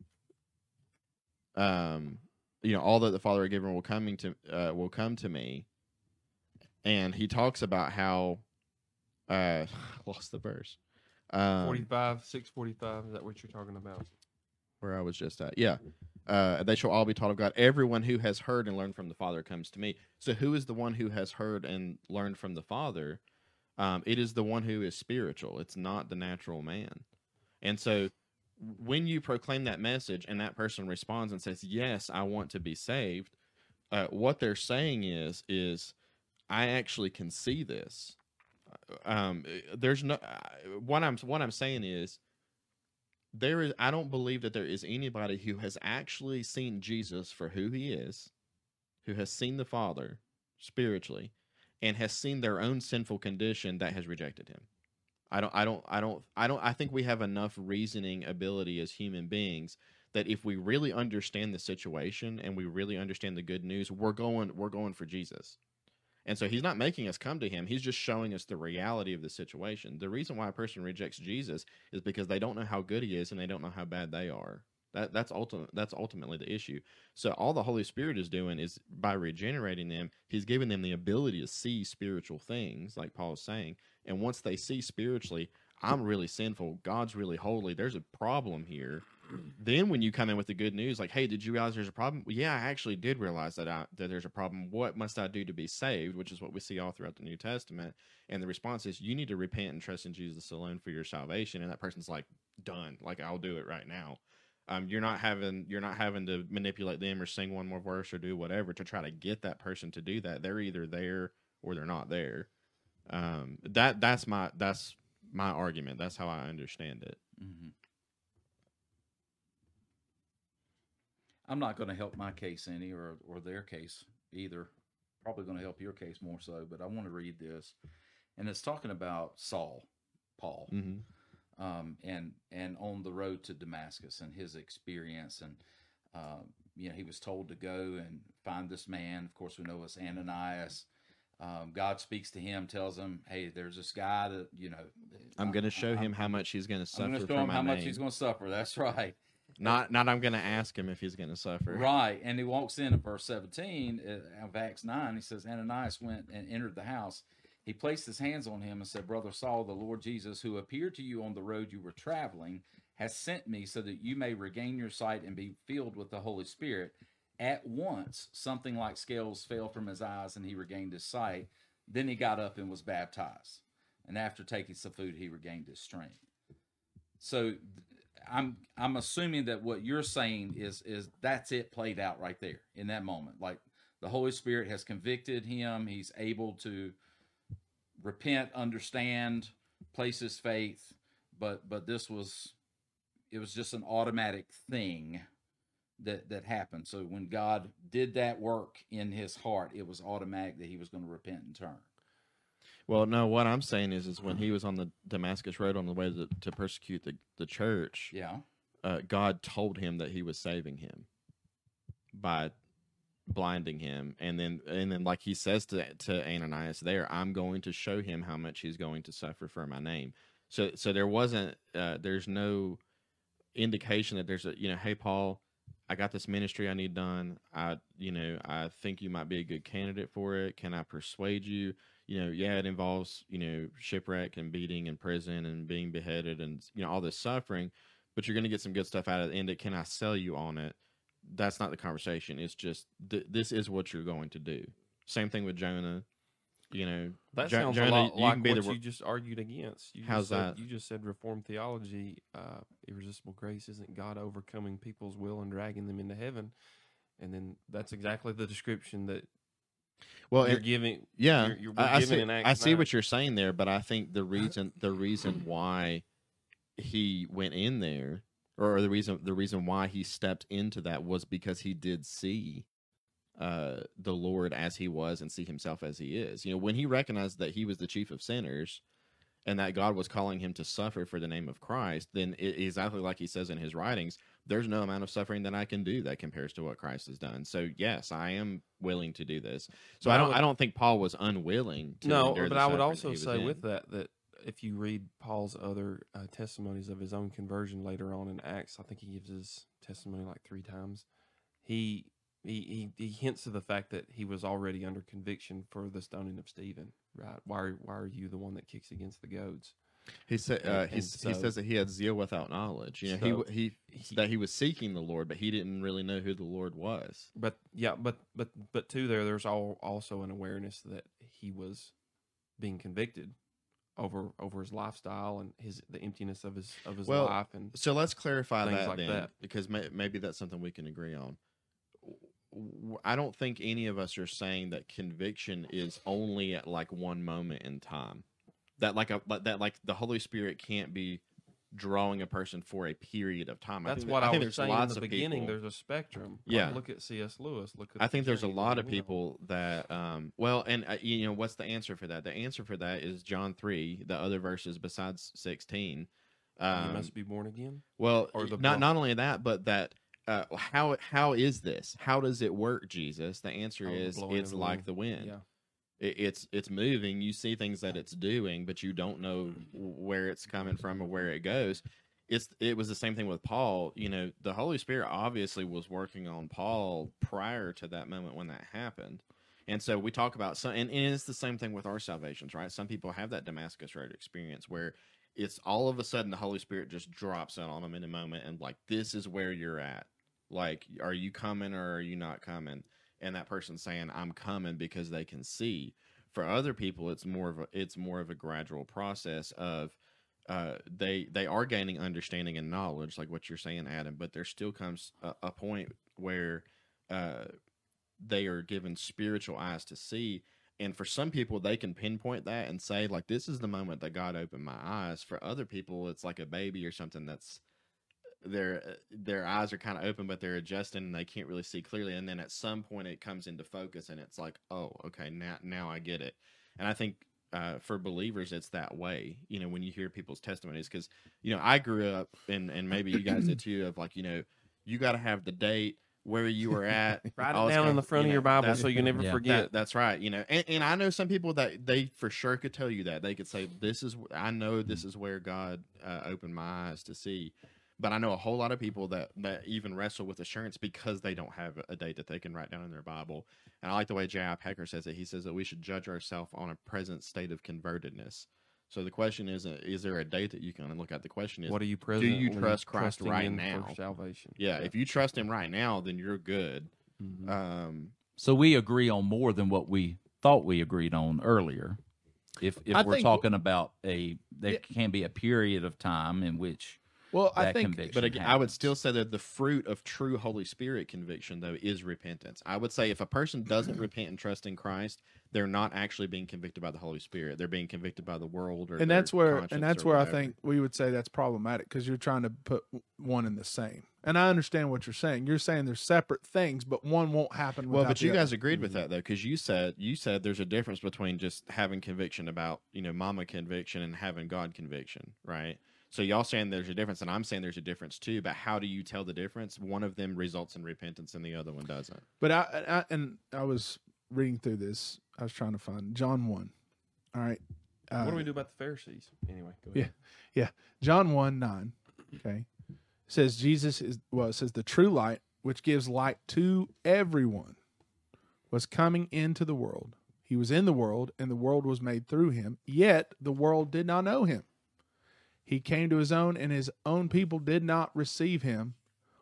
um, you know, all that the Father has given will coming to uh, will come to me, and he talks about how uh, lost the verse. Um, forty-five, six forty-five. Is that what you're talking about? where I was just at, yeah. Uh, they shall all be taught of God. Everyone who has heard and learned from the Father comes to me. So, who is the one who has heard and learned from the Father? Um, it is the one who is spiritual. It's not the natural man. And so, when you proclaim that message and that person responds and says, yes, I want to be saved, uh, what they're saying is, is I actually can see this. Um, there's no, what I'm, what I'm saying is, there is, I don't believe that there is anybody who has actually seen Jesus for who he is, who has seen the Father spiritually, and has seen their own sinful condition that has rejected him. I don't, I don't, I don't, I don't, I think we have enough reasoning ability as human beings that if we really understand the situation and we really understand the good news, we're going, we're going for Jesus. And so he's not making us come to him. He's just showing us the reality of the situation. The reason why a person rejects Jesus is because they don't know how good he is and they don't know how bad they are. That that's ultimate. That's ultimately the issue. So all the Holy Spirit is doing is by regenerating them, He's giving them the ability to see spiritual things, like Paul is saying. And once they see spiritually, I'm really sinful, God's really holy, there's a problem here. Then when you come in with the good news, like, hey, did you realize there's a problem? Well, yeah, I actually did realize that I, that there's a problem. What must I do to be saved? Which is what we see all throughout the New Testament. And the response is, you need to repent and trust in Jesus alone for your salvation. And that person's like, done. Like, I'll do it right now. Um, you're not having you're not having to manipulate them or sing one more verse or do whatever to try to get that person to do that. They're either there or they're not there. Um, that that's my that's my argument. That's how I understand it. Mm-hmm. I'm not going to help my case any or or their case either. Probably going to help your case more so, but I want to read this, and it's talking about Saul, Paul. Mm-hmm. Um, and and on the road to Damascus and his experience, and uh, you know, he was told to go and find this man. Of course, we know it's Ananias. Um, God speaks to him, tells him, "Hey, there's this guy that you know. I'm going to show him how much he's going to suffer. I'm going to for show him my how name. much he's going to suffer." That's right. Not not I'm going to ask him if he's going to suffer. Right. And he walks in in verse seventeen of Acts nine. He says, Ananias went and entered the house. He placed his hands on him and said, Brother Saul, the Lord Jesus, who appeared to you on the road you were traveling, has sent me so that you may regain your sight and be filled with the Holy Spirit. At once, something like scales fell from his eyes, and he regained his sight. Then he got up and was baptized. And after taking some food, he regained his strength. So I'm I'm assuming that what you're saying is is that's it played out right there in that moment. Like the Holy Spirit has convicted him. He's able to repent, understand, place his faith, but but this was it was just an automatic thing that that happened. So when God did that work in his heart, it was automatic that he was going to repent and turn. Well, no, what I'm saying is, is when he was on the Damascus Road on the way to, to persecute the, the church, Yeah. uh, God told him that he was saving him by blinding him, and then and then like he says to to Ananias there, I'm going to show him how much he's going to suffer for my name. So so there wasn't uh, there's no indication that there's a you know, hey Paul, I got this ministry I need done. I you know I think you might be a good candidate for it. Can I persuade you? You know, yeah, it involves you know shipwreck and beating and prison and being beheaded and you know all this suffering, but you're going to get some good stuff out of the end. Can I sell you on it? That's not the conversation. It's just th- this is what you're going to do. Same thing with Jonah. You know, That Jo- sounds Jonah, a lot you like can be what the, you just argued against. You How's just said, that? You just said Reformed theology, uh, irresistible grace isn't God overcoming people's will and dragging them into heaven, and then that's exactly the description that well, you're it- giving. yeah, you're, you're I, I giving see, in I Acts see nine. what you're saying there, but I think the reason the reason why he went in there, or the reason the reason why he stepped into that was because he did see uh, the Lord as he was and see himself as he is. You know, when he recognized that he was the chief of sinners and that God was calling him to suffer for the name of Christ, then it, exactly like he says in his writings, there's no amount of suffering that I can do that compares to what Christ has done. So yes, I am willing to do this. So But I I don't would- I don't think Paul was unwilling to No, endure but the I would suffering also that he was say in. with that that if you read Paul's other uh, testimonies of his own conversion later on in Acts, I think he gives his testimony like three times. He he he, he hints to the fact that he was already under conviction for the stoning of Stephen. Right? Why are, why are you the one that kicks against the goads? He said uh, And- he, and s- he so- says that he had zeal without knowledge. You know, So he w- he he- that he was seeking the Lord, but he didn't really know who the Lord was. But yeah, but but but too there, there's all, also an awareness that he was being convicted over over his lifestyle and his the emptiness of his of his Well, life and So let's clarify Things that like then, that. because may, maybe that's something we can agree on. W- I don't think any of us are saying that conviction is only at like one moment in time. That like a like- that like the Holy Spirit can't be drawing a person for a period of time. I that's think, what I I, think was there's saying in lots the of beginning. people- There's a spectrum. Like, Yeah. look at C S. Lewis. Look at I the think there's a journey lot that of he went on. people that, um, well, and uh, you know, what's the answer for that? The answer for that is John three, the other verses besides sixteen. You Um, must be born again. well, or the not book. not only that, but that uh, how how is this? How does it work, Jesus? The answer Oh, the is blowing it's of the like wind. the wind. Yeah. It, it's it's moving. You see things that it's doing, but you don't know where it's coming from or where it goes. it's it was the same thing with Paul. You know, the Holy Spirit obviously was working on Paul prior to that moment when that happened. And so we talk about some, and, and it's the same thing with our salvations, right? Some people have that Damascus Road experience where it's all of a sudden the Holy Spirit just drops out on them in a moment, and like, this is where you're at. Like, are you coming or are you not coming? And that person's saying, I'm coming, because they can see. For other people, it's more of a it's more of a gradual process of uh, they they are gaining understanding and knowledge, like what you're saying, Adam. But there still comes a, a point where uh, they are given spiritual eyes to see. And for some people, they can pinpoint that and say, like, this is the moment that God opened my eyes. For other people, it's like a baby or something that's their their eyes are kind of open, but they're adjusting and they can't really see clearly. And then at some point, it comes into focus, and it's like, oh, okay, now now I get it. And I think uh, for believers, it's that way. You know, when you hear people's testimonies, because you know, I grew up, and and maybe you guys did too, of like, you know, you got to have the date, where you were at, Write all it this down kind in the front of you know, your Bible that's- so you never Yeah. forget. that, that's right. You know, and, and I know some people that they for sure could tell you that. They could say, this is, I know this is where God uh, opened my eyes to see. But I know a whole lot of people that, that even wrestle with assurance because they don't have a date that they can write down in their Bible. And I like the way J I. Packer says it. He says that we should judge ourselves on a present state of convertedness. So the question isn't, is there a date that you can look at? The question is, What are you do present? you trust Christ trusting right in now? for salvation? Yeah, if you trust him right now, then you're good. Mhm. Um, So we agree on more than what we thought we agreed on earlier. If if I we're think- talking about a, there Yeah. can be a period of time in which Well, I that think, conviction But again, I would happens. still say that the fruit of true Holy Spirit conviction, though, is repentance. I would say if a person doesn't repent and trust in Christ, they're not actually being convicted by the Holy Spirit. They're being convicted by the world, or and their that's where, conscience and that's or where I whatever. think we would say that's problematic, because you're trying to put one in the same. And I understand what you're saying. You're saying they're separate things, but one won't happen. Well, without but the you other. guys agreed with that though, because you said you said there's a difference between just having conviction about, you know, mama conviction and having God conviction, right? So y'all saying there's a difference, and I'm saying there's a difference too. But how do you tell the difference? One of them results in repentance, and the other one doesn't. But I, I and I was reading through this. I was trying to find John one. All right. Uh, What do we do about the Pharisees? Anyway, go ahead. Yeah. John one nine. Okay. It says Jesus is well, it says the true light, which gives light to everyone, was coming into the world. He was in the world, and the world was made through him, yet the world did not know him. He came to his own, and his own people did not receive him.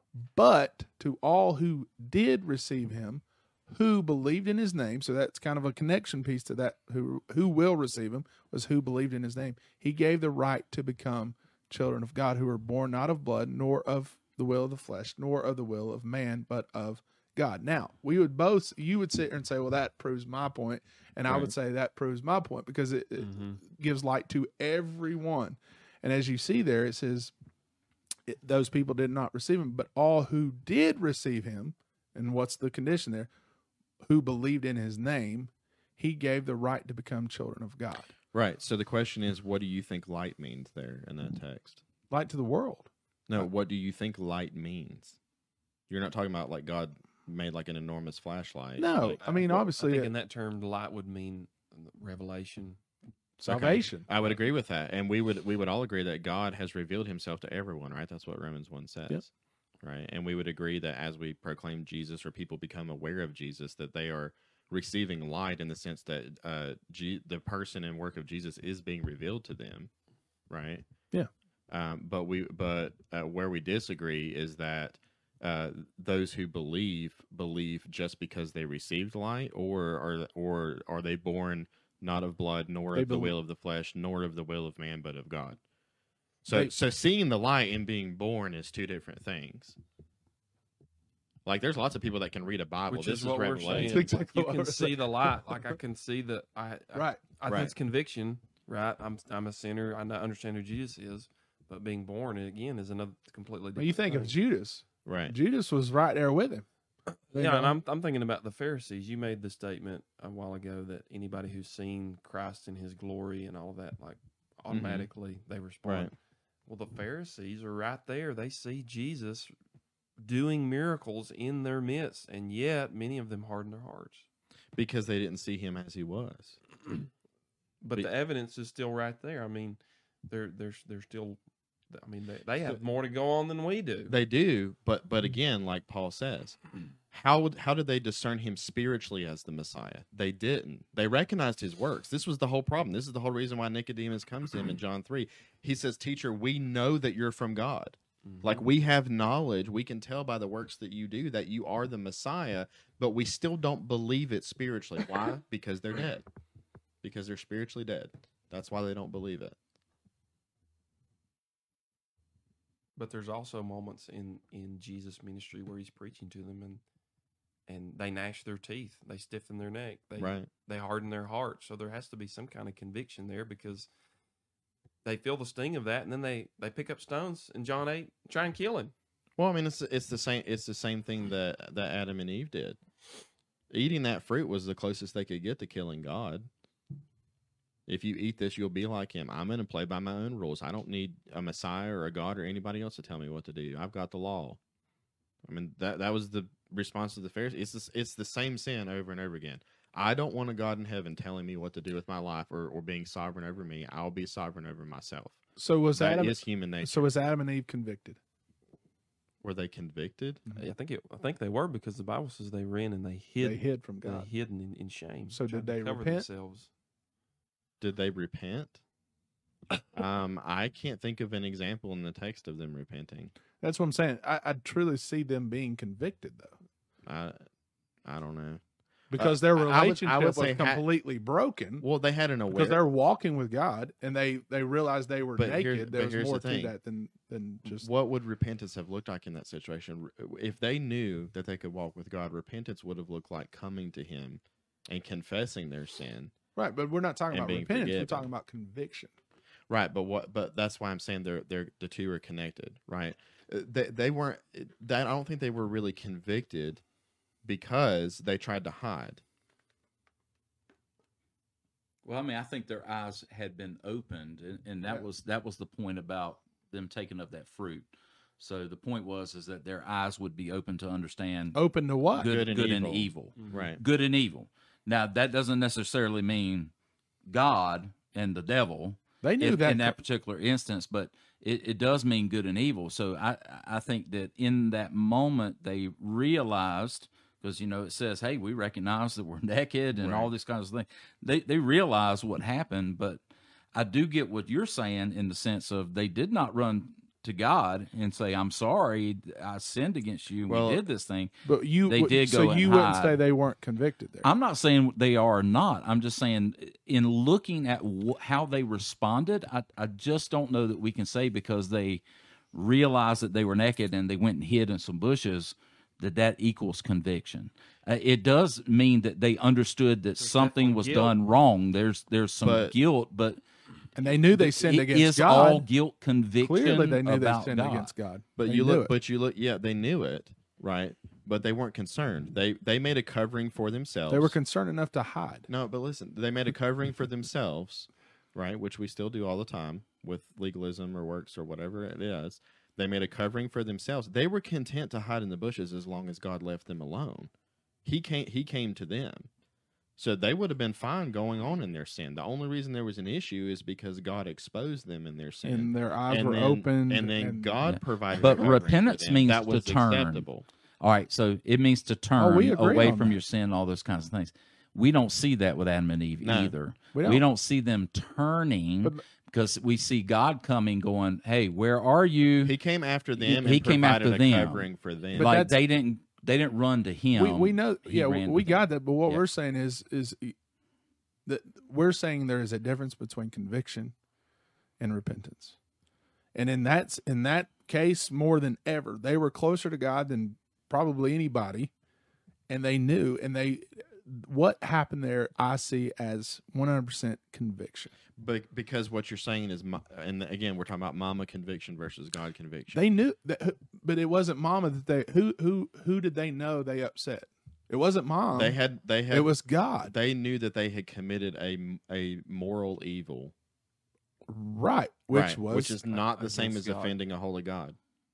But to all who did receive him, who believed in his name, so that's kind of a connection piece to that, who who will receive him, was who believed in his name. He gave the right to become children of God, who are born not of blood, nor of the will of the flesh, nor of the will of man, but of God. Now, we would both, you would sit here and say, well, that proves my point, and I would Right. say that proves my point, because it, it Mm-hmm. gives light to everyone. And as you see there, it says, it, those people did not receive him, but all who did receive him, and what's the condition there? Who believed in his name, he gave the right to become children of God. Right. So the question is, what do you think light means there in that text? Light to the world. No, what do you think light means? You're not talking about like God made like an enormous flashlight. No, Like, I mean, Well, obviously, I think uh, in that term, light would mean revelation. salvation. I would agree with that, and we would we would all agree that God has revealed Himself to everyone, right? That's what Romans one says, Yep. right? And we would agree that as we proclaim Jesus, or people become aware of Jesus, that they are receiving light in the sense that uh, G- the person and work of Jesus is being revealed to them, right? Yeah. Um, but we but uh, where we disagree is that uh, those who believe believe just because they received light, or are or are they born not of blood, nor They of the bel- will of the flesh, nor of the will of man, but of God. So, They- so seeing the light and being born is two different things. Like, there's lots of people that can read a Bible. Which this is what we're revelation. saying. exactly You what can we're see saying. the light. Like I can see the I. I Right. I Right. think it's conviction. Right. I'm I'm a sinner. I not understand who Jesus is, but being born again is another completely different. When you think thing. of Judas, Right. Judas was right there with him. You Yeah, know? and I'm I'm thinking about the Pharisees. You made the statement a while ago that anybody who's seen Christ in His glory and all that, like automatically they respond. Right. Well, the Pharisees are right there. They see Jesus doing miracles in their midst, and yet many of them harden their hearts. Because they didn't see him as he was. But Be- the evidence is still right there. I mean, they're they're they're still I mean, they, they have more to go on than we do. They do, but but again, like Paul says, how would- how did they discern him spiritually as the Messiah? They didn't. They recognized his works. This was the whole problem. This is the whole reason why Nicodemus comes to him in John three. He says, "Teacher, we know that you're from God. Like we have knowledge. We can tell by the works that you do that you are the Messiah, but we still don't believe it spiritually. Why? Because they're dead. Because they're spiritually dead. That's why they don't believe it." But there's also moments in, in Jesus' ministry where he's preaching to them, and and they gnash their teeth, they stiffen their neck, they Right. they harden their heart. So there has to be some kind of conviction there, because they feel the sting of that, and then they, they pick up stones in John eight and try and kill him. Well, I mean, it's it's the same it's the same thing that that Adam and Eve did. Eating that fruit was the closest they could get to killing God. If you eat this, you'll be like him. I'm going to play by my own rules. I don't need a Messiah or a God or anybody else to tell me what to do. I've got the law. I mean, that that was the response of the Pharisees. It's this, it's the same sin over and over again. I don't want a God in heaven telling me what to do with my life or, or being sovereign over me. I'll be sovereign over myself. So was That Adam? is human nature. So was Adam and Eve convicted? Were they convicted? I think it, I think they were, because the Bible says they ran and they hid. They hid from They God. hid in, in shame. So tried did to they cover repent? themselves. Did they repent? um, I can't think of an example in the text of them repenting. That's what I'm saying. I, I truly see them being convicted though, I, I don't know. because Uh, their I would- relationship I would was say ha- completely broken. Well, they had an Because awareness. they're walking with God, and they they realized they were But here's- naked. but There was here's more the to thing. that than than just What would repentance have looked like in that situation? If they knew that they could walk with God, repentance would have looked like coming to Him and confessing their sin. right. But we're not talking and about being repentance. We're forgiven. talking about conviction. Right, but what? But that's why I'm saying they're they're the two are connected, right? Uh, They they weren't that. I don't think they were really convicted because they tried to hide. Well, I mean, I think their eyes had been opened, and, and that Yeah. was that was the point about them taking of that fruit. So the point was is that their eyes would be open to understand Open to what? good, Good good, and and evil. evil. Right. Good and evil. Now that doesn't necessarily mean God and the devil They knew in, that. in that particular instance, but it, it does mean good and evil. So I I think that in that moment they realized, because you know it says, hey, we recognize that we're naked and all Right. these kinds of things. They they realized what happened, but I do get what you're saying in the sense of they did not run to God and say, I'm sorry, I sinned against you and Well, we did this thing. but you they would- did so go and you wouldn't hide. say they weren't convicted there. I'm not saying they are not. I'm just saying in looking at wh- how they responded, I, I just don't know that we can say because they realized that they were naked and they went and hid in some bushes that that equals conviction. Uh, it does mean that they understood that something definitely was guilt. done wrong. There's there's some But- guilt, but and they knew they sinned it against is God. all guilt conviction. Clearly, they knew they about sinned God. against God. But They you knew look, it. but you look, yeah, they knew it, right? But they weren't concerned. They they made a covering for themselves. They were concerned enough to hide. No, but listen, they made a covering for themselves, right? Which we still do all the time with legalism or works or whatever it is. They made a covering for themselves. They were content to hide in the bushes as long as God left them alone. He came he came to them. So they would have been fine going on in their sin. The only reason there was an issue is because God exposed them in their sin. And their eyes and were then, opened. and then and- God Yeah. provided But a covering for repentance them. means that to was turn. acceptable. All right, so it means to turn Oh, we agree away on from that. your sin and all those kinds of things. We don't see that with Adam and Eve No. either. We We don't. don't. see them turning But- because we see God coming, going, "Hey, where are you?" He came after them He- and he came provided after a them. covering for them. But like that's- they didn't, they didn't run to him. we, we know, He yeah, ran we to them. got that. But what Yeah. we're saying is, is that we're saying there is a difference between conviction and repentance, and in that in that case, more than ever, they were closer to God than probably anybody, and they knew, and they what happened there, I see as one hundred percent conviction. But because what you're saying is, mo- and again, we're talking about mama conviction versus God conviction. They knew that, but it wasn't Mama that they who who who did they know they upset? It wasn't Mom. They had, they had, it was God. they knew that they had committed a a moral evil, Right, which right, was which is not the same as against God. offending a holy God.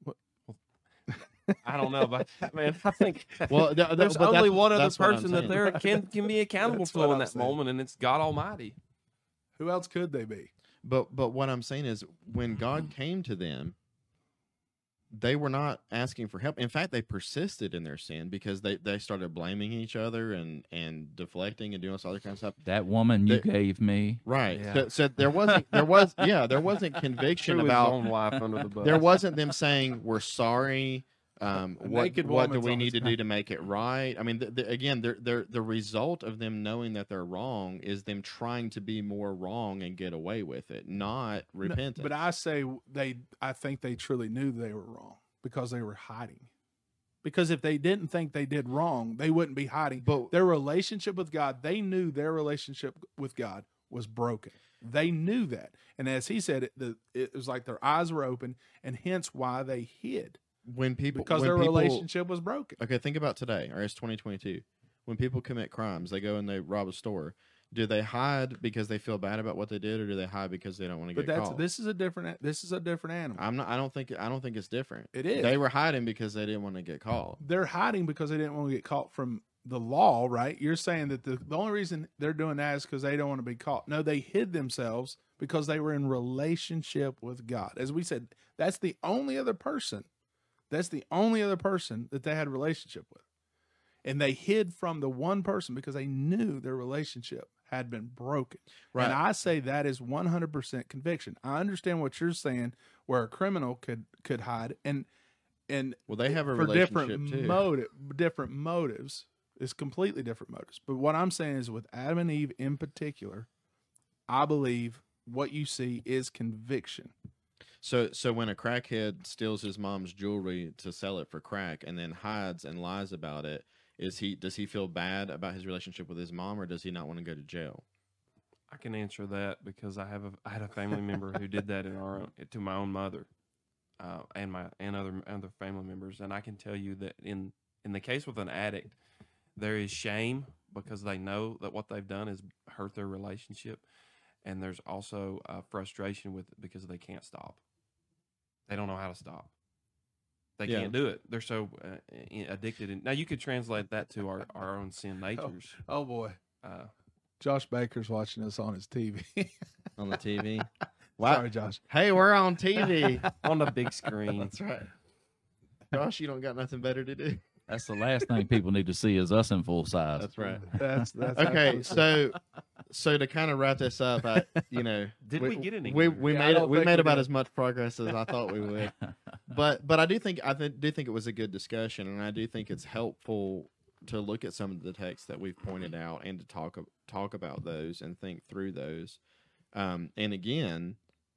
I don't know about that, man. I think Well, th- th- there's but only that's- one other that's what I'm person that saying. there can can be accountable That's to what in I'm that saying. moment, and it's God Almighty. who else could they be? But but what I'm saying is, when God came to them, they were not asking for help. In fact, they persisted in their sin because they, they started blaming each other and, and deflecting and doing all this other kind of stuff. That woman you They- gave me. Right. Yeah. So, so there wasn't there was yeah there wasn't conviction Threw his about own wife under the bus. there wasn't them saying we're sorry. Um, A what naked what do woman's we on need his to do back. to make it right? I mean, the, the, again, they're, they're, the result of them knowing that they're wrong is them trying to be more wrong and get away with it, not No, repentance. but I say they, I think they truly knew they were wrong because they were hiding. Because if they didn't think they did wrong, they wouldn't be hiding. But- Their relationship with God, they knew their relationship with God was broken. They knew that. And as he said, it, the, it was like their eyes were open, and hence why they hid, when people because when their people, relationship was broken. Okay, think about today, or it's twenty twenty-two. When people commit crimes, they go and they rob a store. Do they hide because they feel bad about what they did, or do they hide because they don't want to But get that's caught? this is a different this is a different animal. I'm not. I don't think. I don't think it's different. It is. They were hiding because they didn't want to get caught. They're hiding because they didn't want to get caught from the law, right? You're saying that the, the only reason they're doing that is because they don't want to be caught. No, they hid themselves because they were in relationship with God. As we said, that's the only other person. That's the only other person that they had a relationship with. And they hid from the one person because they knew their relationship had been broken. Right. And I say that is one hundred percent conviction. I understand what you're saying, where a criminal could could hide, and and Well, they have a for relationship different too. motive, different motives. It's completely different motives. But what I'm saying is, with Adam and Eve in particular, I believe what you see is conviction. So, so when a crackhead steals his mom's jewelry to sell it for crack and then hides and lies about it, is he does he feel bad about his relationship with his mom, or does he not want to go to jail? I can answer that because I have a I had a family member who did that in our own, to my own mother, uh, and my and other other family members, and I can tell you that in in the case with an addict, there is shame because they know that what they've done is hurt their relationship, and there's also uh, frustration with it because they can't stop. They don't know how to stop. They Yeah. can't do it. They're so uh, i- addicted. And now you could translate that to our, our own sin natures. Oh boy, Uh, Josh Baker's watching us on his T V. On the T V. Sorry, Josh. Hey, we're on T V. on the big screen. That's right. Josh, you don't got nothing better to do. That's the last thing people need to see is us in full size. That's right. That's that's Okay, absolutely- so so to kind of wrap this up, I, you know, Did we get any We anywhere? we Yeah, I made don't we think made we about did. as much progress as I thought we would. But but I do think I th- do think it was a good discussion, and I do think it's helpful to look at some of the texts that we've pointed out and to talk ab- talk about those and think through those. Um, and again,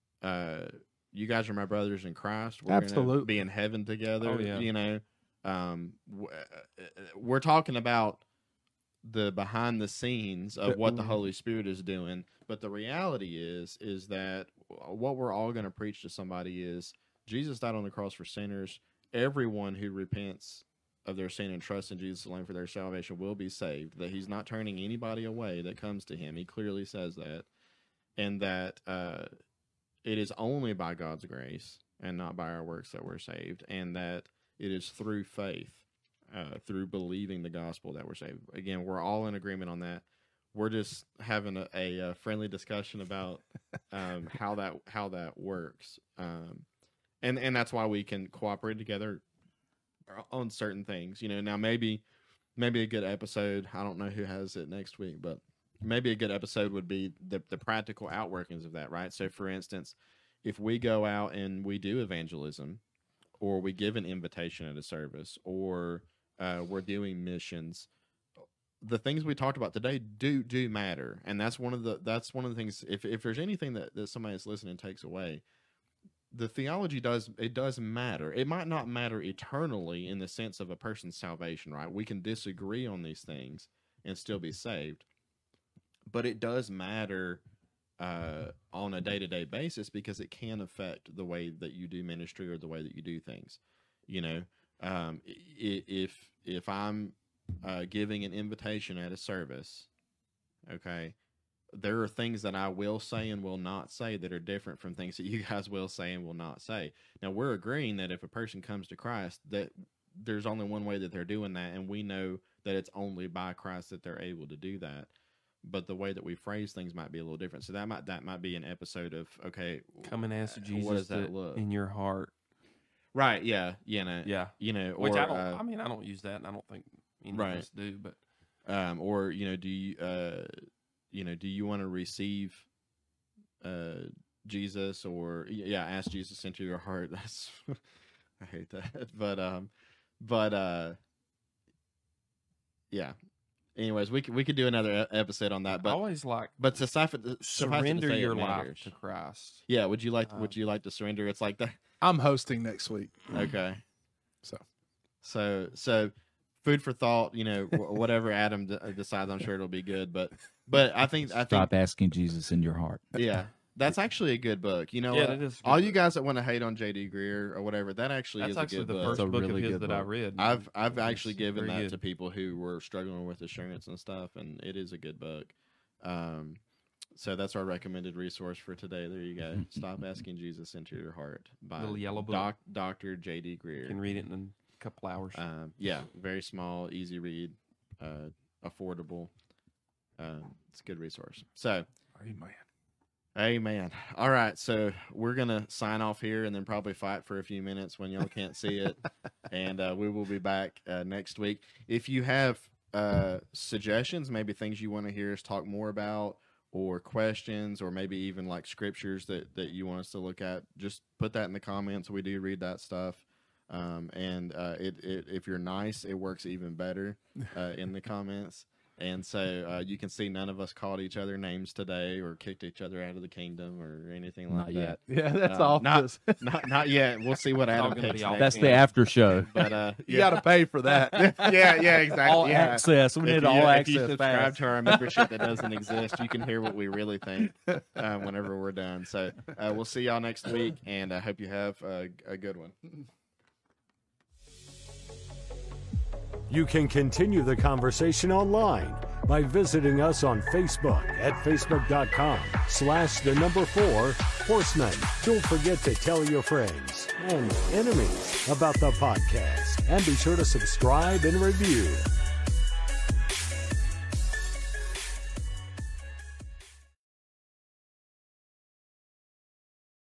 uh, you guys are my brothers in Christ. We're gonna Absolutely. be in heaven together. Oh, yeah. You know, um, w- uh, we're talking about the behind the scenes of The- what the Holy Spirit is doing. But the reality is, is that what we're all going to preach to somebody is Jesus died on the cross for sinners. Everyone who repents of their sin and trusts in Jesus alone for their salvation will be saved. That he's not turning anybody away that comes to him. He clearly says that. And that uh, it is only by God's grace and not by our works that we're saved. And that it is through faith, uh, through believing the gospel that we're saved. Again, we're all in agreement on that. We're just having a, a, a friendly discussion about um, how that how that works, um, and and that's why we can cooperate together on certain things. You know, now maybe maybe a good episode. I don't know who has it next week, but maybe a good episode would be the the practical outworkings of that. Right. So, for instance, if we go out and we do evangelism, or we give an invitation at a service, or uh, we're doing missions, the things we talked about today do do matter, and that's one of the that's one of the things. If if there's anything that, that somebody that's listening takes away, the theology does it does matter. It might not matter eternally in the sense of a person's salvation, right? We can disagree on these things and still be saved, but it does matter uh, on a day to day basis because it can affect the way that you do ministry or the way that you do things. You know, um, i- if if I'm uh, giving an invitation at a service, okay, there are things that I will say and will not say that are different from things that you guys will say and will not say. Now, we're agreeing that if a person comes to Christ, that there's only one way that they're doing that, and we know that it's only by Christ that they're able to do that. but the way that we phrase things might be a little different. So that might that might be an episode of okay, Come and ask Jesus what does that to- look? in your heart. Right? Yeah, you know, Yeah. you know, Which or, I don't. uh, I mean, I don't use that, and I don't think any Right. of us do. But um, or you know, do you, uh, you know, do you want to receive, uh, Jesus, or yeah, ask Jesus into your heart? That's I hate that, but um, but uh, yeah. Anyways, we could we could do another e- episode on that, I but always like but to suffice, suffice it to surrender say, it your life matters. to Christ. Yeah, would you like Uh, would you like to surrender? It's like that. I'm hosting next week. Okay. So So so food for thought, you know, wh- whatever Adam d- decides, I'm sure it'll be good, but but I think I think Stop asking Jesus in your heart. yeah. That's actually a good book. You know, Yeah, what? it is a good all you book. guys that want to hate on J D Greer or whatever, that actually That's is actually a good the book. first It's a book really of his good that I book. read. I've I've It's actually given very that good. to people who were struggling with assurance and stuff, and it is a good book. Um, so that's our recommended resource for today. There you go. Stop Asking Jesus into Your Heart by Little yellow book. Doc, Doctor J D You Greer. can read it in a couple hours. Um, yeah, very small, easy read, uh, affordable. Um, it's a good resource. So, Amen. amen. All right, so we're gonna sign off here and then probably fight for a few minutes when y'all can't see it, and uh, we will be back uh, next week. If you have uh, suggestions, maybe things you want to hear us talk more about, or questions, or maybe even like scriptures that that you want us to look at, just put that in the comments. We do read that stuff. Um, and uh, it, it if you're nice, it works even better uh, in the comments. And so uh, you can see none of us called each other names today or kicked each other out of the kingdom or anything like Not that. yet. Yeah, that's Uh, all. not, not not yet. We'll see what It's all Adam gonna picks be all- next That's the week. after show. But uh, You yeah. got to pay for that. yeah, yeah, exactly. All yeah. access. We If need you, all if you access. subscribe fast. to our membership that doesn't exist, you can hear what we really think uh, whenever we're done. So uh, we'll see y'all next week, and I hope you have a, a good one. You can continue the conversation online by visiting us on Facebook at facebook.com slash the number four horsemen. Don't forget to tell your friends and enemies about the podcast, and be sure to subscribe and review.